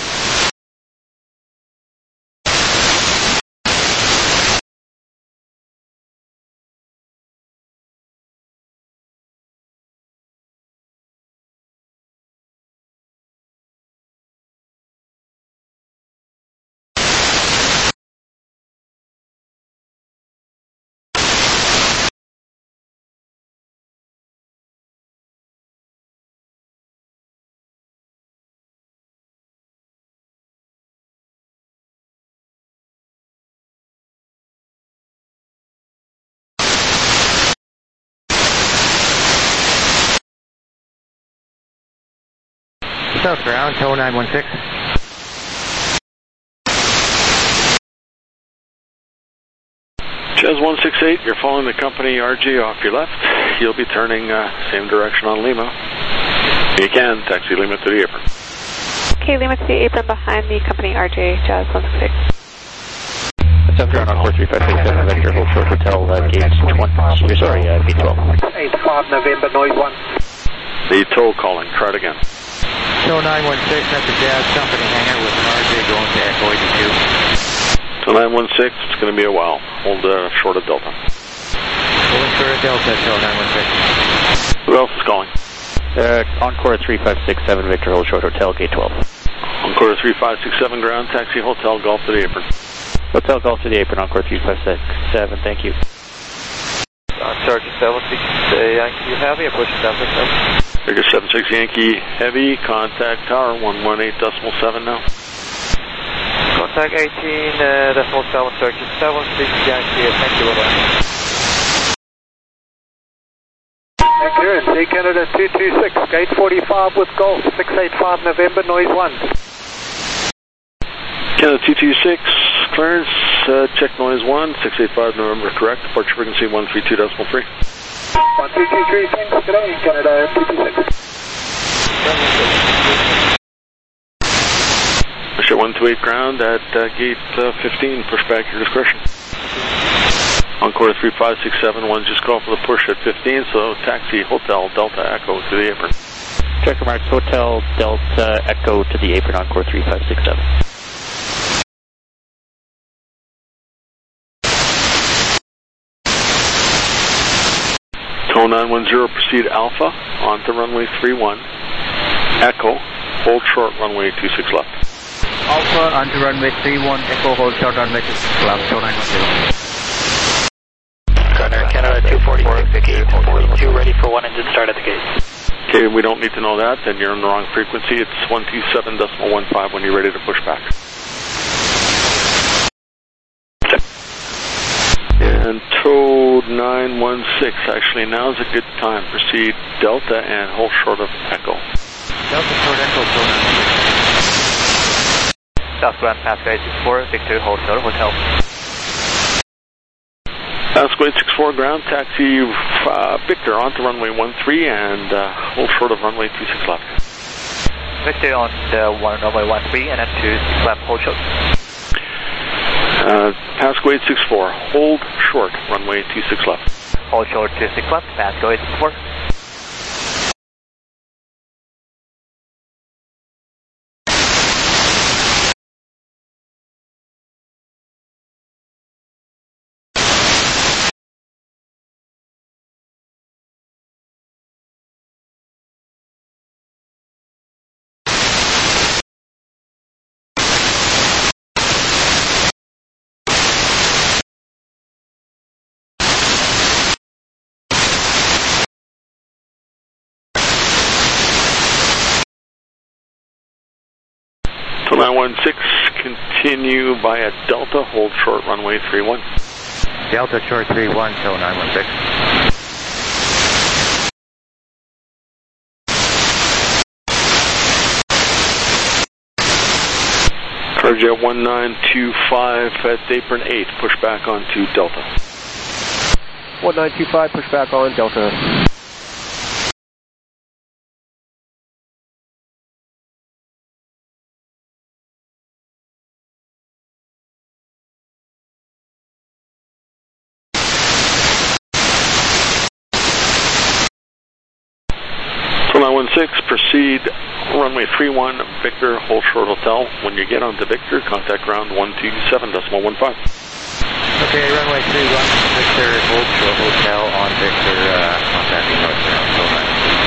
South ground, tow 916. Jazz 168, you're following the company RG off your left. You'll be turning same direction on Lima. You can, taxi Lima to the apron. Okay, Lima to the apron behind the company RG, Jazz 168. South ground on 43567, Vector, hold short hotel, gate 20, gate 12. 85 November, noise 1. The tow calling, try it again. Tow 916, that's the Jazz company hangar with an RJ going to Echo 82. So 916, it's going to be a while. Hold short of Delta. Holding short of Delta, tow 916. Who else is calling? Encore 3567, Victor, hold short hotel, gate 12. Encore 3567 ground, taxi Hotel Golf to the apron. Hotel Golf to the apron, Encore 3567, thank you. Sergeant 76 Yankee Heavy, pushing 767. Figure 76 Yankee Heavy, contact tower 118.7 now. Contact 18.7, Sergeant 76 Yankee, thank you very much. Thank you, and Sea Canada 226, gate 45 with Golf, 685 November, noise 1. Canada 226, clearance, check noise 1, 685 November, correct, departure frequency 132.3. 1223, thanks, good day, Canada 226. Russia 128 ground at gate 15, push back your discretion. Encore 3567, one just go for the push at 15, so taxi Hotel Delta Echo to the apron. Checker marks Hotel Delta Echo to the apron, Encore 3567. Tow 910, proceed Alpha, onto runway 31, Echo, hold short runway 26 left. Alpha, onto runway 31, Echo, hold short runway 26 left, tow 910. Canada 246, gate 42, ready for one engine start at the gate. Okay, we don't need to know that, then you're on the wrong frequency, it's 127.15 when you're ready to push back. And tow 916, actually now's a good time. Proceed Delta and hold short of Echo. Delta short Echo, tow 916. Southbound Pasco 864, Victor, hold short hotel. Pasco 864 ground, taxi Victor onto runway 13 and hold short of runway 26 left. Victor on runway 13 and then 26 left, hold short. Pasco 864, hold short, runway 26 left. Hold short, 26 left, Pasco 864. So 916, continue by a Delta, hold short runway 31. Delta short 31, tow 916. Carjet 1925 at apron 8, push back onto Delta. 1925, push back on Delta. 916, proceed runway 31, Victor, hold short hotel. When you get onto Victor, contact ground 127.15. Okay, runway 31, Victor, hold short hotel on Victor, contacting north ground, so 9.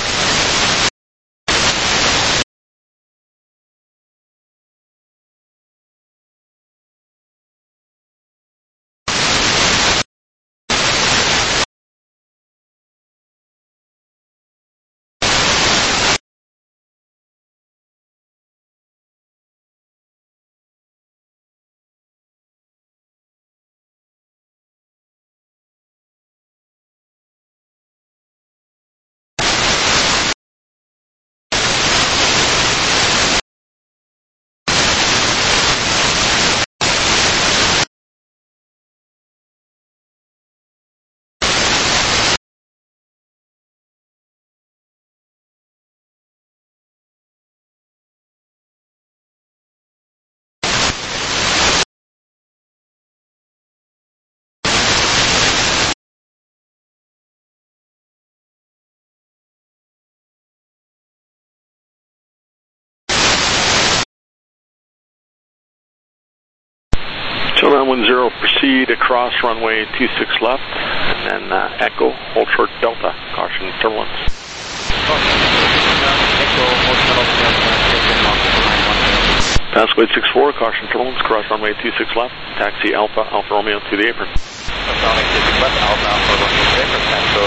So 910, proceed across runway 26 left, and then Echo, hold short Delta, caution turbulence. Passway 64, caution turbulence, cross runway 26 left, taxi Alpha, Alfa Romeo to the apron. Sonic 26 left, Alpha, Alfa Romeo to the apron, Tango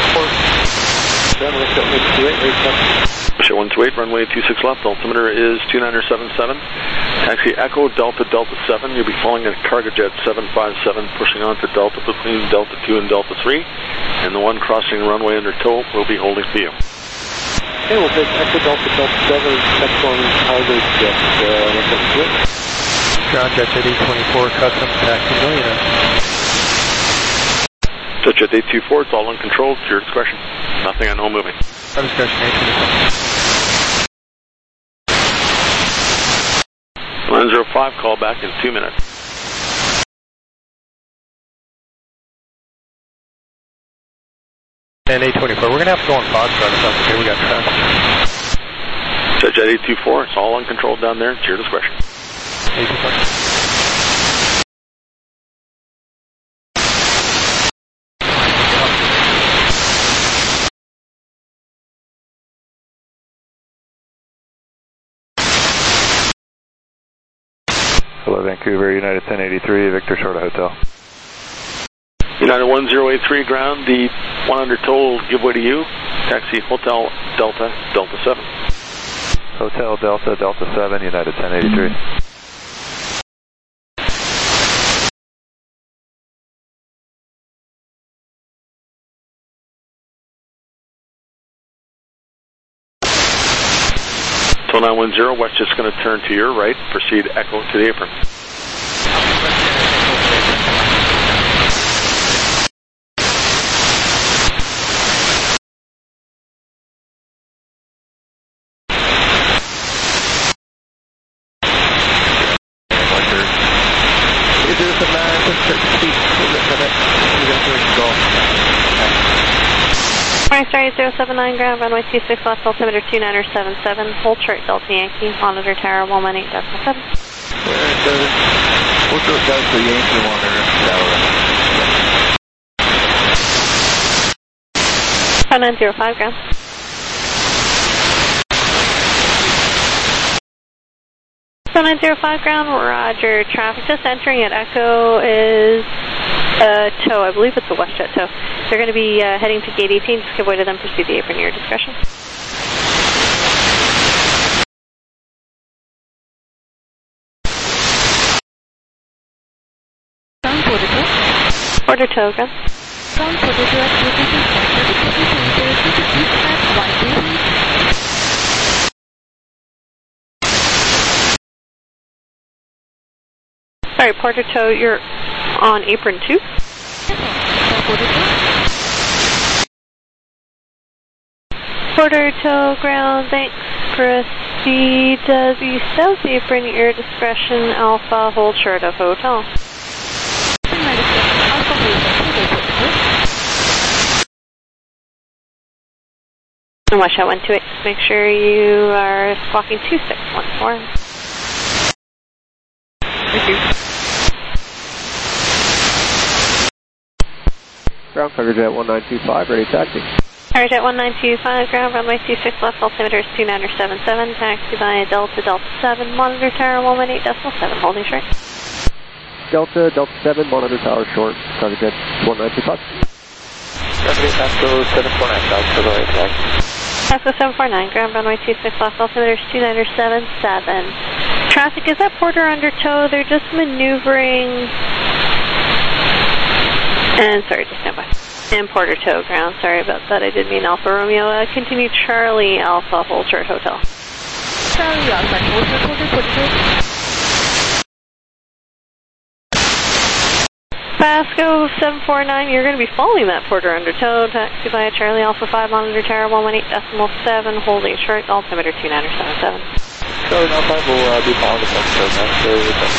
864. Show 128, runway 26 left, altimeter is 2977. Taxi Echo, Delta, Delta 7. You'll be following a cargo jet 757, pushing on to Delta between Delta 2 and Delta 3. And the one crossing runway under tow will be holding for you. Okay, we'll take Echo, Delta, Delta 7, next one, cargo jet, Ground jet 824, customs, taxi Millionaire. Jet 824, it's all uncontrolled, to your discretion. Nothing I know moving. Our discretion, 824. 905, call back in 2 minutes. And 824, we're going to have to go on Foxtrot if that's okay, we got traffic. Jet 824, it's all uncontrolled down there, it's your discretion. 824. Hello, Vancouver, United 1083, Victor Shorta Hotel. United 1083 ground, the one under tow will give way to you. Taxi Hotel Delta, Delta 7. Hotel Delta, Delta 7, United 1083. Tow 910, West just going to turn to your right, proceed Echo to the apron. Star 8079 ground, runway 26 left, altimeter 2977, hold short Delta Yankee, monitor tower 118.7. Hold short Delta Yankee, monitor tower. 905 ground. So 905 ground, roger, traffic just entering at Echo is tow, I believe it's a WestJet tow. They're going to be heading to gate 18, just give way to them, proceed the apron at your discretion. Order tow, ground. Sorry, Porter Tow, you're on apron 2. Porter Tow ground, thanks. Proceed the south apron at your discretion, Alpha, hold short of hotel. And watch out 128, just make sure you are squawking 2614. Thank you. Ground coverage at 1925, ready taxi. Coverage at 1925, ground runway 26 left, altimeter is 2977, taxi by Delta 7, monitor tower 118.7, holding short. Delta 7, monitor tower short, coverage at 1925. Runway Pasco 749, South February taxi. Pasco 749, ground runway 26 left, altimeter is 2977. Traffic is at port or under tow, they're just maneuvering. And sorry, just stand by. And Porter Tow ground, sorry about that, I did mean Alpha Romeo. Continue Charlie Alpha Hold Short Hotel. Charlie Alpha Hold Short Hotel, Porter Tow. Pasco 749, you're going to be following that Porter under tow. Taxi via Charlie Alpha 5, monitor tower 118.7, holding short, altimeter 2977. Charlie Alpha 5 will be following the Porter Tow ground, so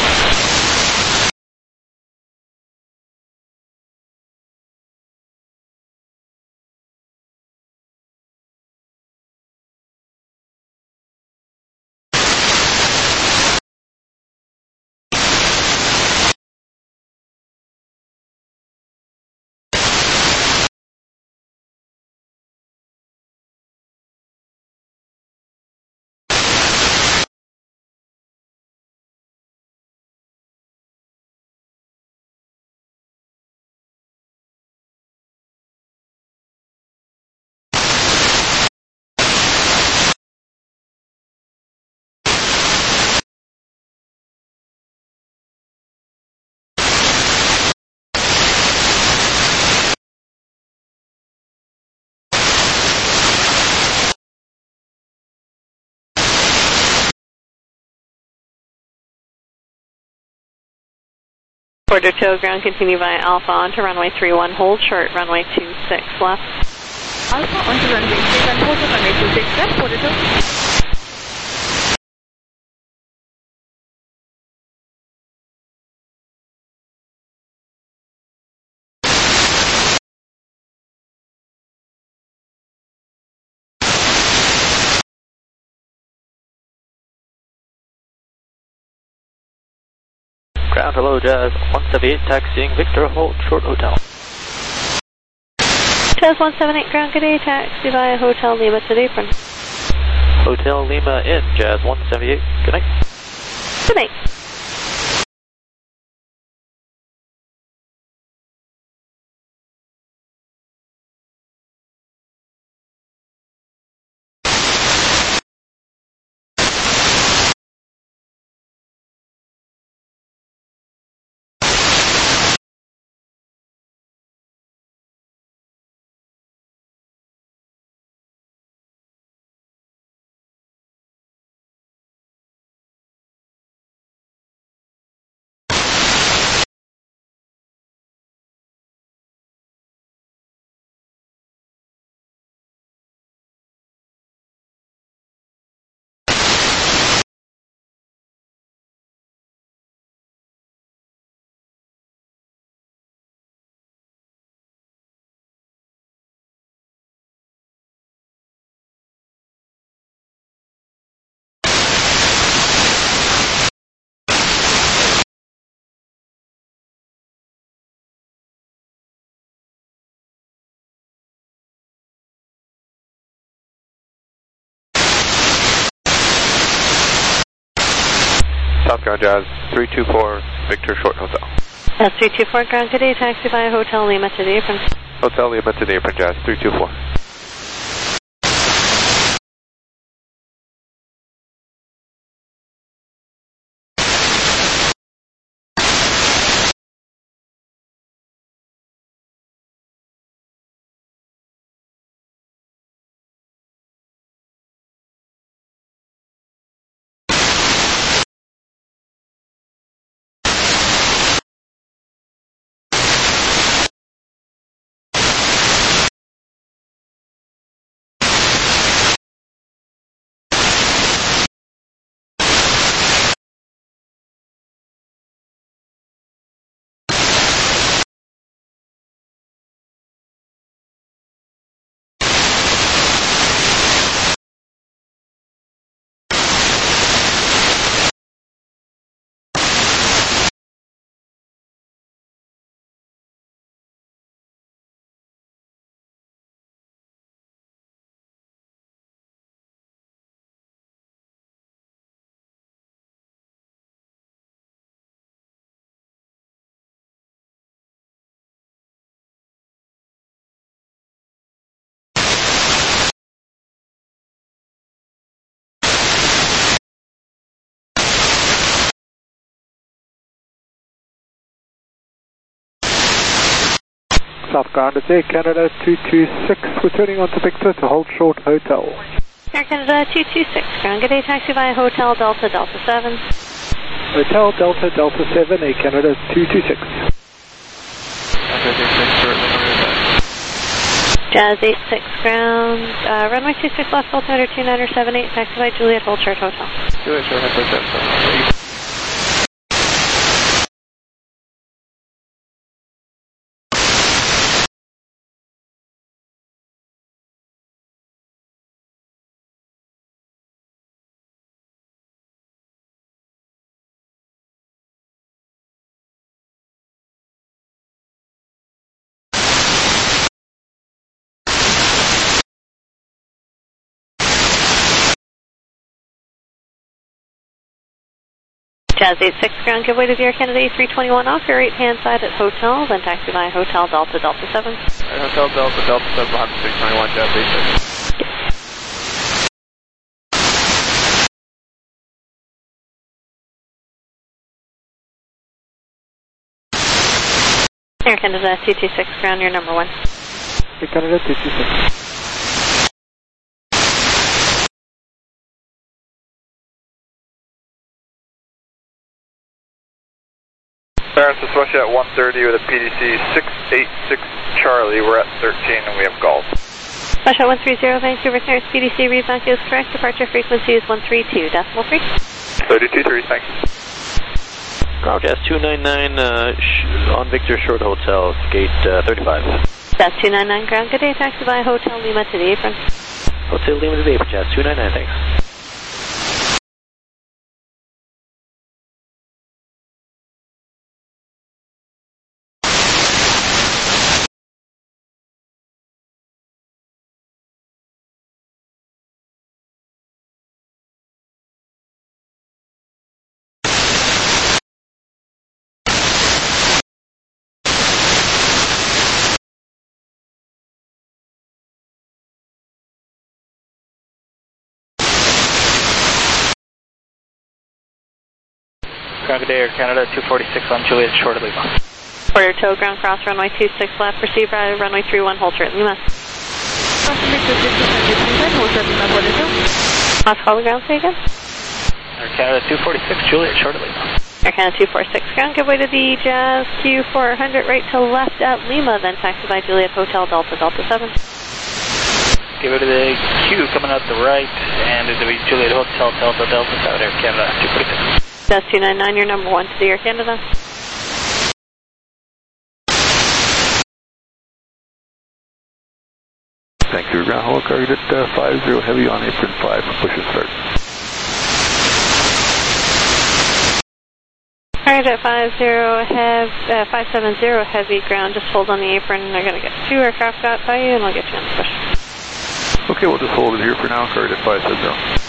Porter Tow ground, continue via Alpha onto runway 31, hold short, runway 26 left. Alpha onto runway 31, hold short, runway 26 left, Porter Tow. ground, hello, Jazz 178, taxiing Victor Hold Short Hotel. Jazz 178, ground, good day, taxi via Hotel Lima to the apron. Hotel Lima in, Jazz 178, good night. Good night. Southbound Jazz 324, Victor Short Hotel. That's 324 ground, good day, taxi via Hotel Lima to the apron. Hotel Lima to the apron, Jazz 324. South Ground, it's Air Canada 226, returning on to Victor to hold short hotel. Air Canada 226, ground, good day, taxi via Hotel Delta, Delta 7. Hotel Delta, Delta 7, Air Canada 226. Jazz 86, ground, runway 26 left, altimeter 2978, taxi via Juliet, hold short hotel. Juliet, short hotel. Jazz 86, ground, give way to the Air Canada A321 off your right-hand side at Hotel, then taxi via Hotel Delta, Delta 7. Hotel Delta, Delta 7, 321, Jazz 86. Air Canada 226, ground, your number 1. Air Canada 226. Clarence is Russia at 130 with a PDC 686 Charlie. We're at 13 and we have golf. Russia 130, Vancouver, Clarence, PDC readback is correct. Departure frequency is 132.3. 32.3, thanks. Ground Jazz 299 on Victor Short Hotel, gate 35. Jazz 299, ground, good day, taxi via Hotel Lima to the apron. Hotel Lima to the apron, Jazz 299, thanks. Ground, good day, Air Canada 246 on Juliet, short of Lima. Porter tow, ground cross, runway 26 left, proceed by runway 31, hold short Lima. Last call the ground, say again. Air Canada 246, Juliet, short of Lima. Air Canada 246, ground, give way to the Jazz Q400, right to left at Lima, then taxi by Juliet Hotel Delta, Delta 7. Give it to the Q coming out the right, and it'll be Juliet Hotel Delta, Delta 7, Air Canada 246. Jazz 299, your number 1 to the Air Canada. Thank you. Ground hello, target at 50 heavy on apron 5 for push and start. Target at 570 heavy, ground, just hold on the apron. They're going to get 2 aircraft out by you and I'll get you on the push. Okay, we'll just hold it here for now, target at 570.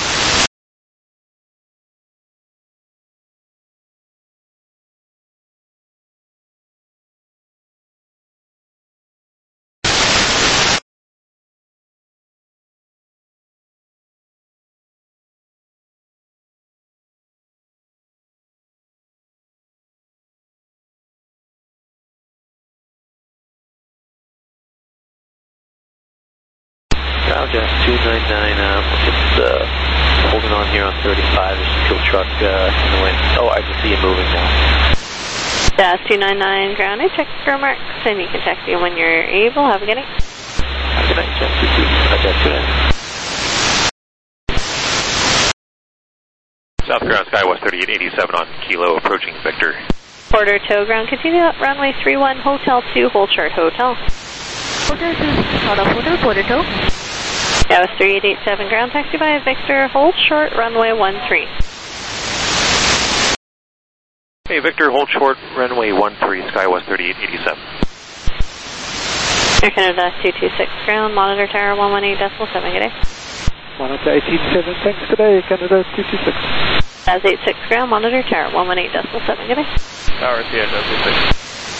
Jazz 299, just holding on here on 35. There's a fuel truck in the way. Oh, I can see it moving now. Jazz 299, ground, I check your marks, and you can taxi when you're able. Have a good night. Have a good night, Jazz 299. South Ground Skywest 3887 on Kilo, approaching Victor. Porter tow, ground, continue up runway 31, Hotel 2, hold short Hotel. Hotel 2, out of Hotel, Porter tow. That was 3887, ground, taxi via Victor, hold short, runway 13. Hey, Victor, hold short, runway 13, Skywest 3887. Air Canada 226, ground, monitor tower 118.7, good day. Monitor 187, thanks today, Canada 226. Jazz 86, ground, monitor tower 118.7, good day. Tower, yeah, Jazz 86.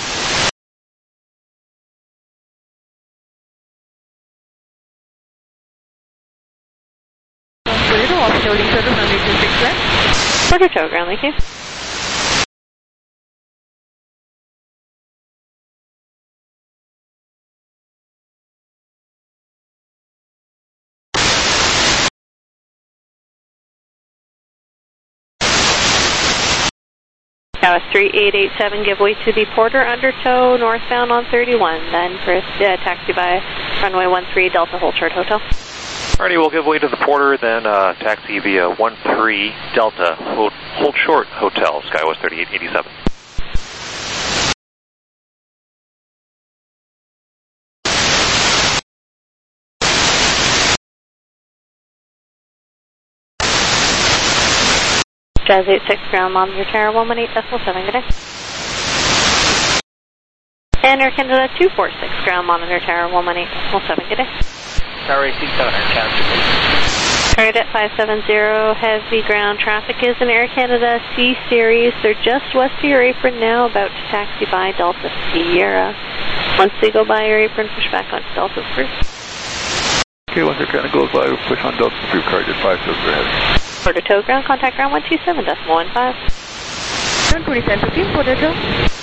Porter tow, ground, thank you. That was 3887, give way to the Porter undertow northbound on 31, then for taxi by runway 13 Delta Hold Short Hotel. Alrighty, we'll give way to the Porter, then taxi via 13 Delta Hold Short Hotel, SkyWest 3887. Jazz 86, ground monitor tower 118.7, good day. And Air Canada 246, ground monitor tower 118.7, good day. Tower 87, Air Canada. Target at 570, heavy ground traffic is an Air Canada C Series. They're just west of your apron now, about to taxi by Delta Sierra. Once they go by your apron, push back onto Delta Spruce. Okay, once Air Canada goes by, we'll push on Delta Spruce, target 570 heavy. Porter tow ground, contact ground 127.15. 2715, Porter tow.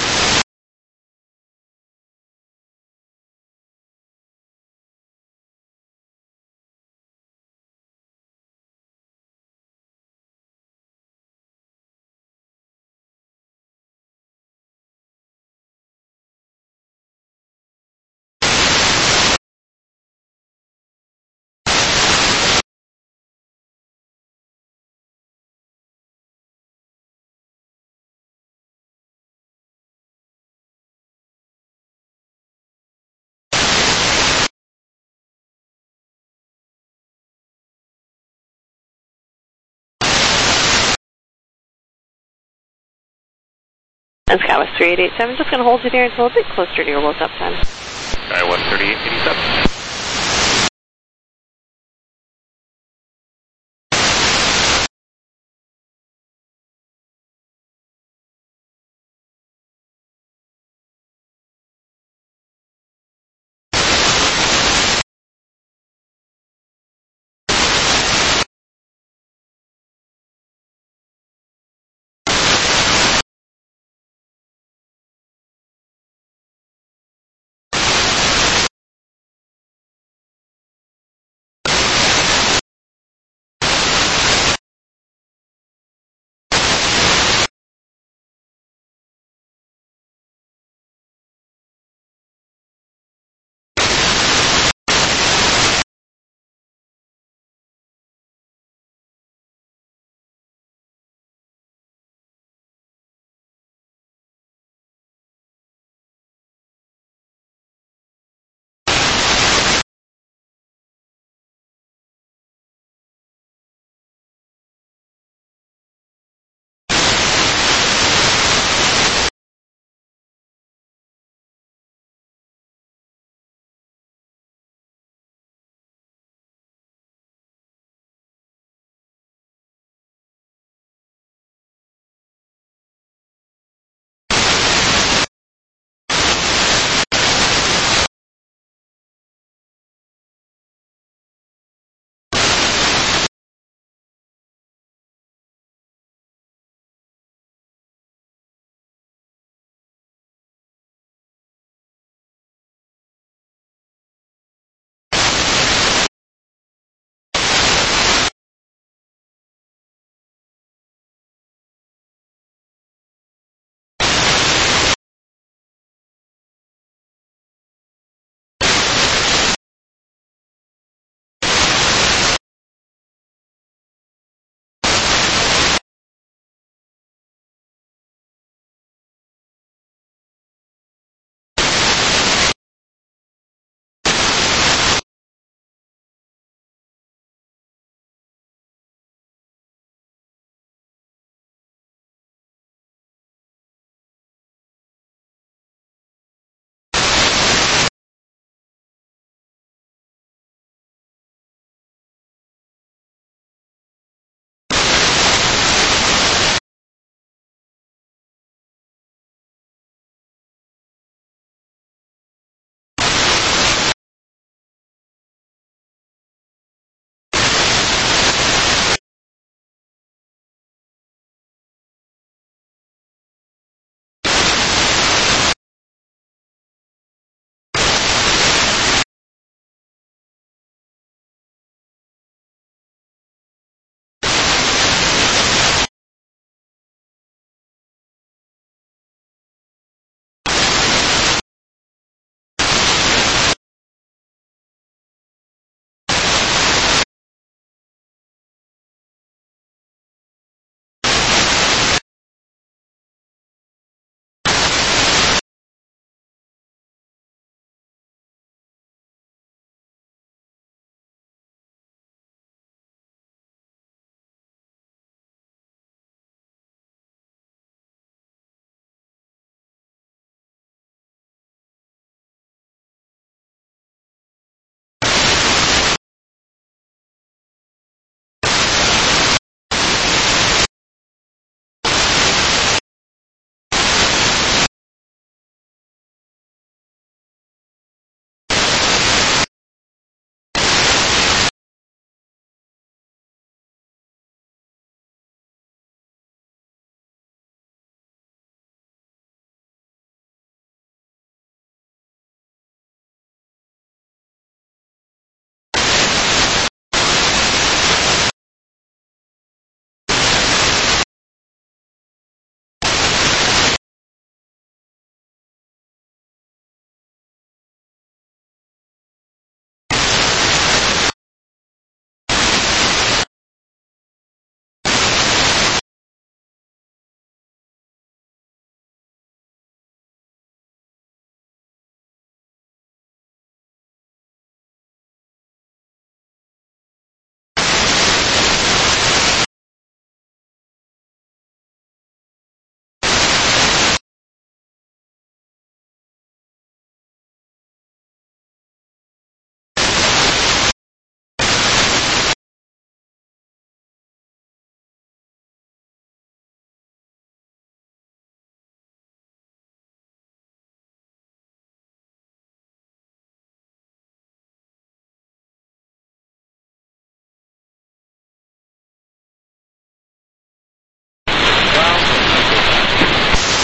And SkyWest 3887, just going to hold you there until a bit closer to your woke-up time. SkyWest 3887.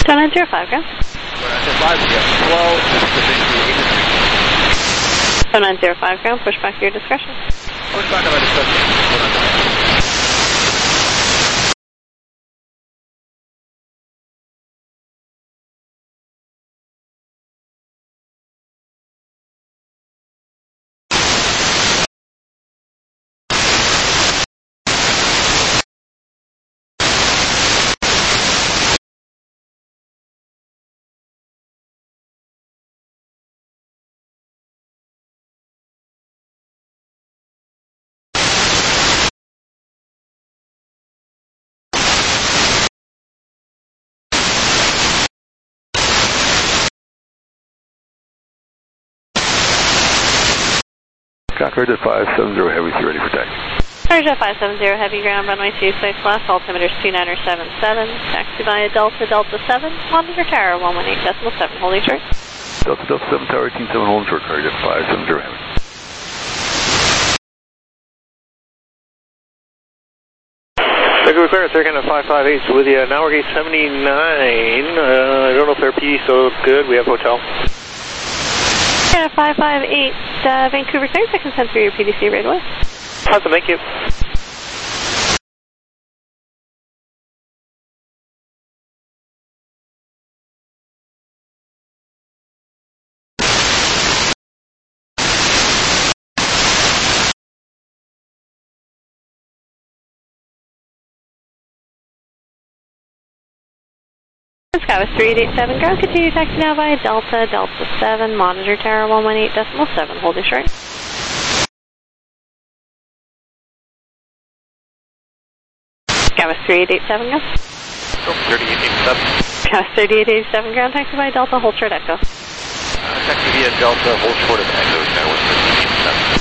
7905, ground. 7905, ground, push back to your discretion. Push back to my discretion. Concord at 570 Heavy, ready for taxi. Concord 570 Heavy, ground, runway 26 left, altimeter 2977, taxi via Delta, Delta 7, monitor tower 118.7, holding short. Delta, Delta 7, tower 187, holding short, Concord at 570 Heavy. Vancouver clearance, Air Canada 558 with you. Now we're gate 79. I don't know if their P so good. We have hotel. Canada 558, Vancouver clearance, I can send through your PDC right away. Awesome, thank you. Skywest 3887, ground, continue taxi now via Delta, Delta 7, monitor tower 118.7, holding short. Skywest 3887, ground. 3887. Skywest 3887, ground, taxi via Delta, hold short echo. Taxi via Delta, hold short of Echo, Skywest 3887.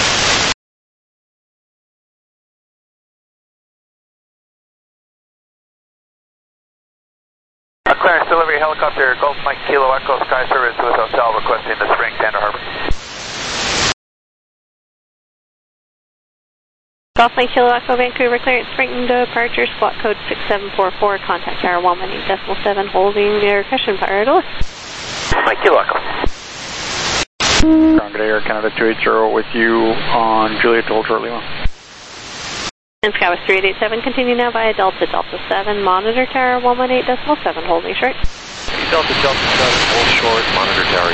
Clarence delivery helicopter, Golf Mike Kilo Echo Sky Service with hotel requesting the Spring Tender Harbor. Golf Mike Kilo Echo, Vancouver clearance, Spring departure, squawk code 6744, contact tower 118.7, holding your cushion power to Mike Kilo Echo. Ground Air Canada 280 with you on Juliet to hold short Lima. And Skywest 3887, continue now via Delta, Delta 7, monitor tower 118.7, holding short. Delta, Delta 7, hold short, monitor tower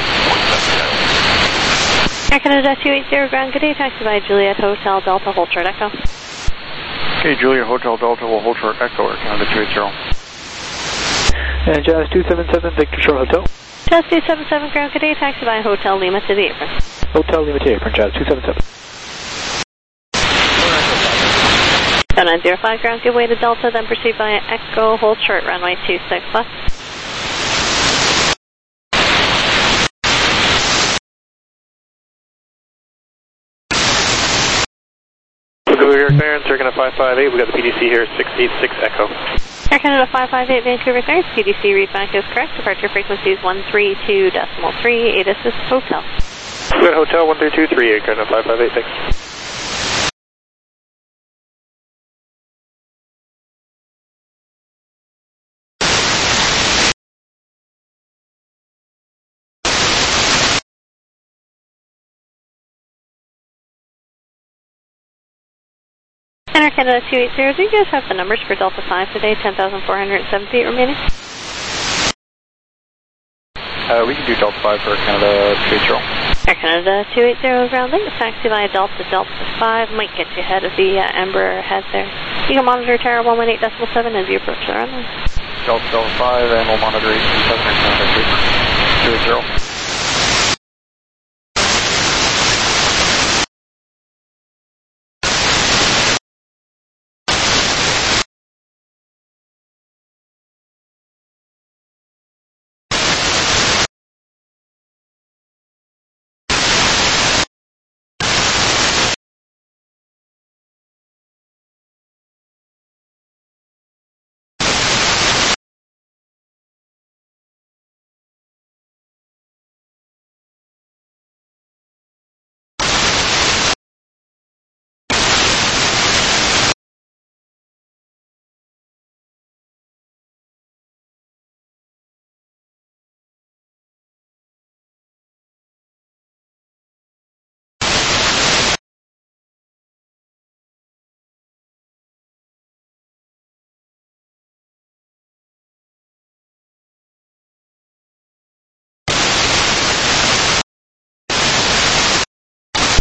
1.7. Air Canada 280, ground, good day, taxi via Juliet Hotel, Delta, hold short echo. Okay, Juliet Hotel Delta will hold short echo, Air Canada 280. And Jazz 277, Victor Shore Hotel. Jazz 277, ground, good day, taxi via Hotel Lima to the apron. Hotel Lima to the apron, Jazz 277. 7905, ground, give way to Delta, then proceed via Echo, hold short, runway 26 left. Vancouver Air clearance, Air Canada 558, we got the PDC here, 686 Echo. Air Canada 558, Vancouver clearance, PDC readback is correct, departure frequency is 132.3, ATIS is hotel. We got hotel 1323, Air Canada 558, thanks. Air Canada 280, do you guys have the numbers for Delta 5 today, 10,478 remaining? We can do Delta 5 for Canada 280. Air Canada 280, ground, link taxi via Delta, Delta 5, might get you ahead of the Embraer ahead there. You can monitor tower 118.7 as you approach the runway. Delta, Delta 5, and we'll monitor 827 Air Canada 280.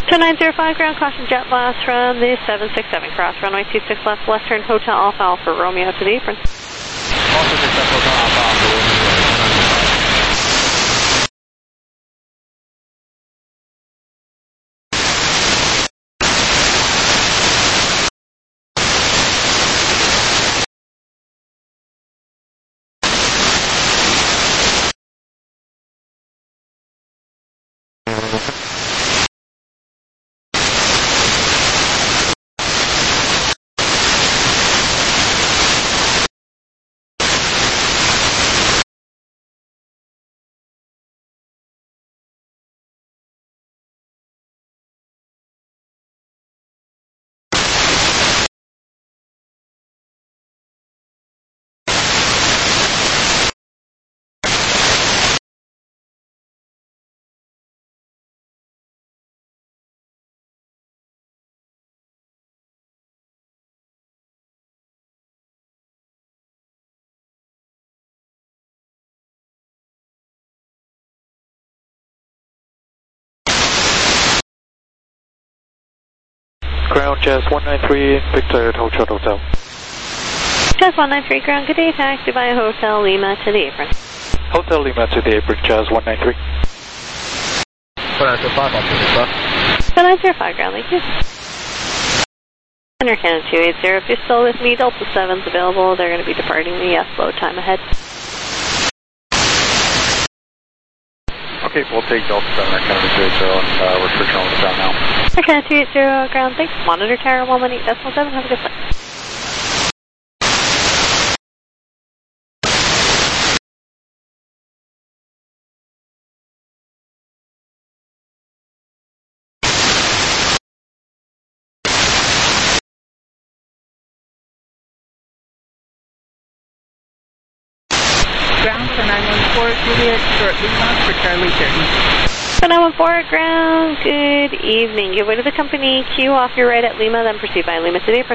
2905 ground, caution jet blast from the 767 cross, runway 26 left, Western Hotel Alpha Alpha Romeo to the apron. Also 6 left, Hotel Alpha Alpha Romeo. Ground Jazz 193, Victor Hotel Hotel. Jazz 193 ground, good day, taxi by Hotel Lima to the apron. Hotel Lima to the apron, Jazz 193. 2905, I'll take this, 2905 ground, thank you. Center Cannon 280, if you're still with me, Delta 7's available. They're going to be departing the slow time ahead. Okay, we'll take Delta 7 at Canada 280 and restriction on the ground now. Canada 280 ground, thanks. Monitor tower 118.7, have a good flight. Ground for 914, Juliet, short Lima for Charlie 30. So 914 ground, good evening. Give way to the company queue off your right at Lima, then proceed by Lima to the apron.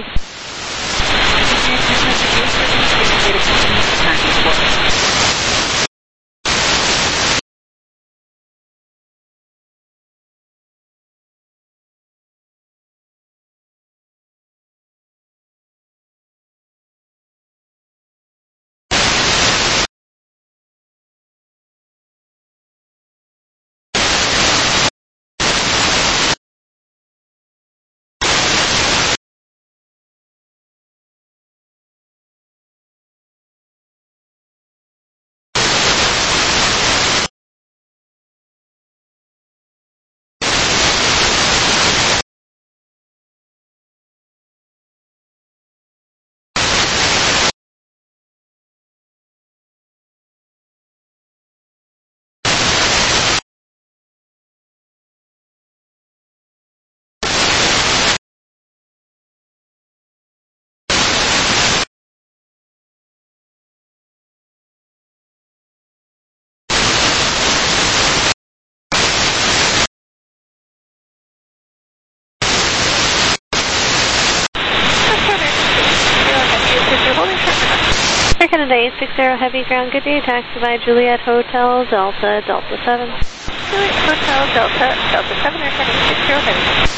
Canada 860 heavy ground, good day, taxi by Juliet Hotel Delta, Delta 7. Juliet Hotel Delta, Delta 7, or Canada 860 heavy.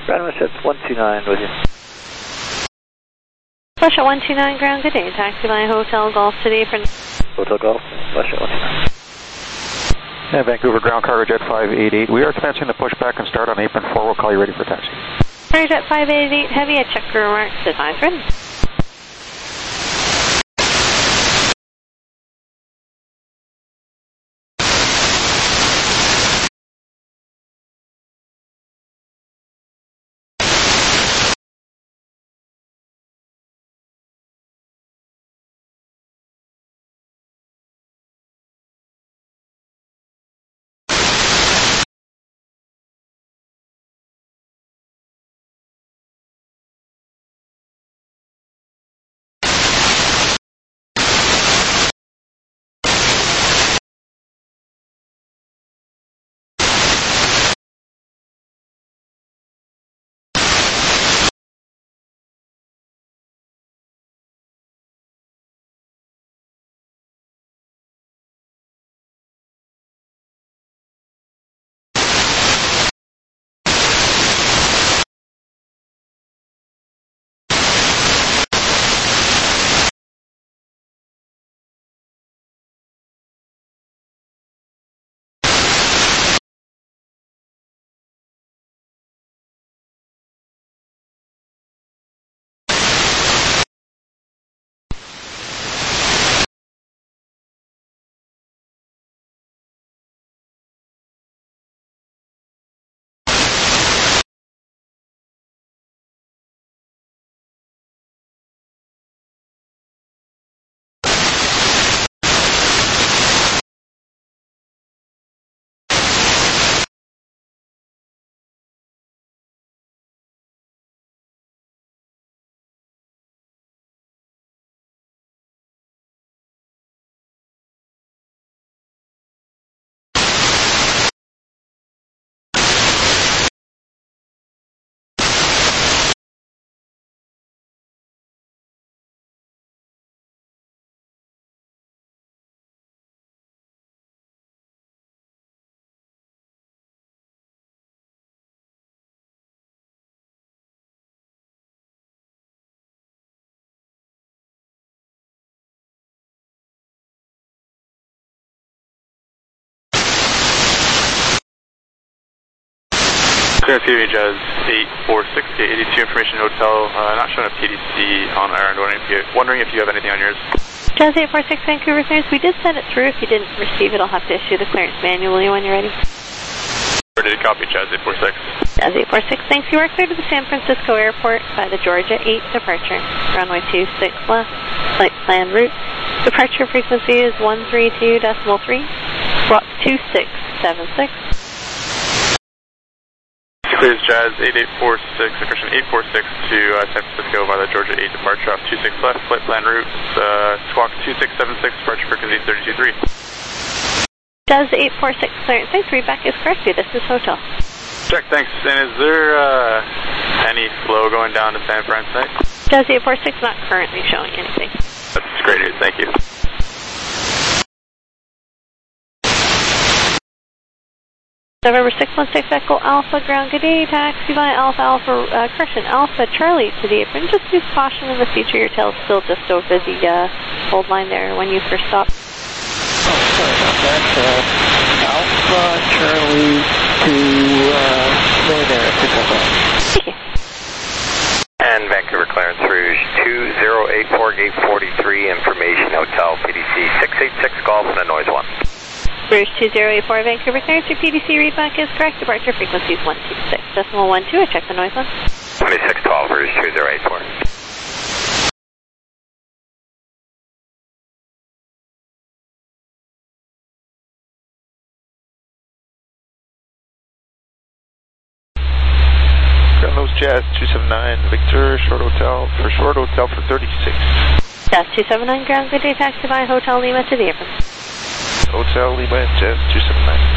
Ground West 129 with you. Russia 129, ground, good day. Taxi by Hotel Golf to the apron. Hotel Golf, Russia 129. And Vancouver Ground, Cargo Jet 588. We are commencing the pushback and start on apron 4. We'll call you ready for taxi. Cargo Jet 588, heavy, I check your remarks, advise ready. Clear Theory Jazz 846 82 Information Hotel, not showing a PDC on our end, wondering if you have anything on yours. Jazz 846 Vancouver clearance, we did send it through. If you didn't receive it, I'll have to issue the clearance manually when you're ready. Where did you copy, Jazz 846? Jazz 846, thanks. You are cleared to the San Francisco Airport by the Georgia 8 departure. Runway 26 left, flight plan route. Departure frequency is 132.3, squawk 2676. Clears Jazz 8846, Christian 846 to San Francisco by the Georgia 8 departure off 26 left, flight plan route, squawk 2676, departure frequency 323. Jazz 846 clearance, thanks, readback is correct, this is Hotel. Check, thanks. And is there any flow going down to San Fran tonight? Jazz 846 not currently showing anything. That's great news, thank you. November 616 Echo Alpha, ground, good day, taxi by Alpha, correction, Alpha Charlie to the apron. Just use caution in the future, your tail's still just so busy, hold line there when you first stop. Oh, sorry about that. Alpha Charlie to there, pick up on. Thank you. And Vancouver Clearance Rouge 2084 gate 43, Information Hotel, PDC 686 Golf and a noise 1. Rouge 2084 Vancouver clearance, your PDC readback is correct. Departure frequency is 126.12. I check the noise on. 2612 Rouge 2084. Ground Nose Jazz 279 Victor, short hotel for 36. Jazz 279 ground, good day, taxi by Hotel Lima to the apron. Hotel Lima, Jazz 279.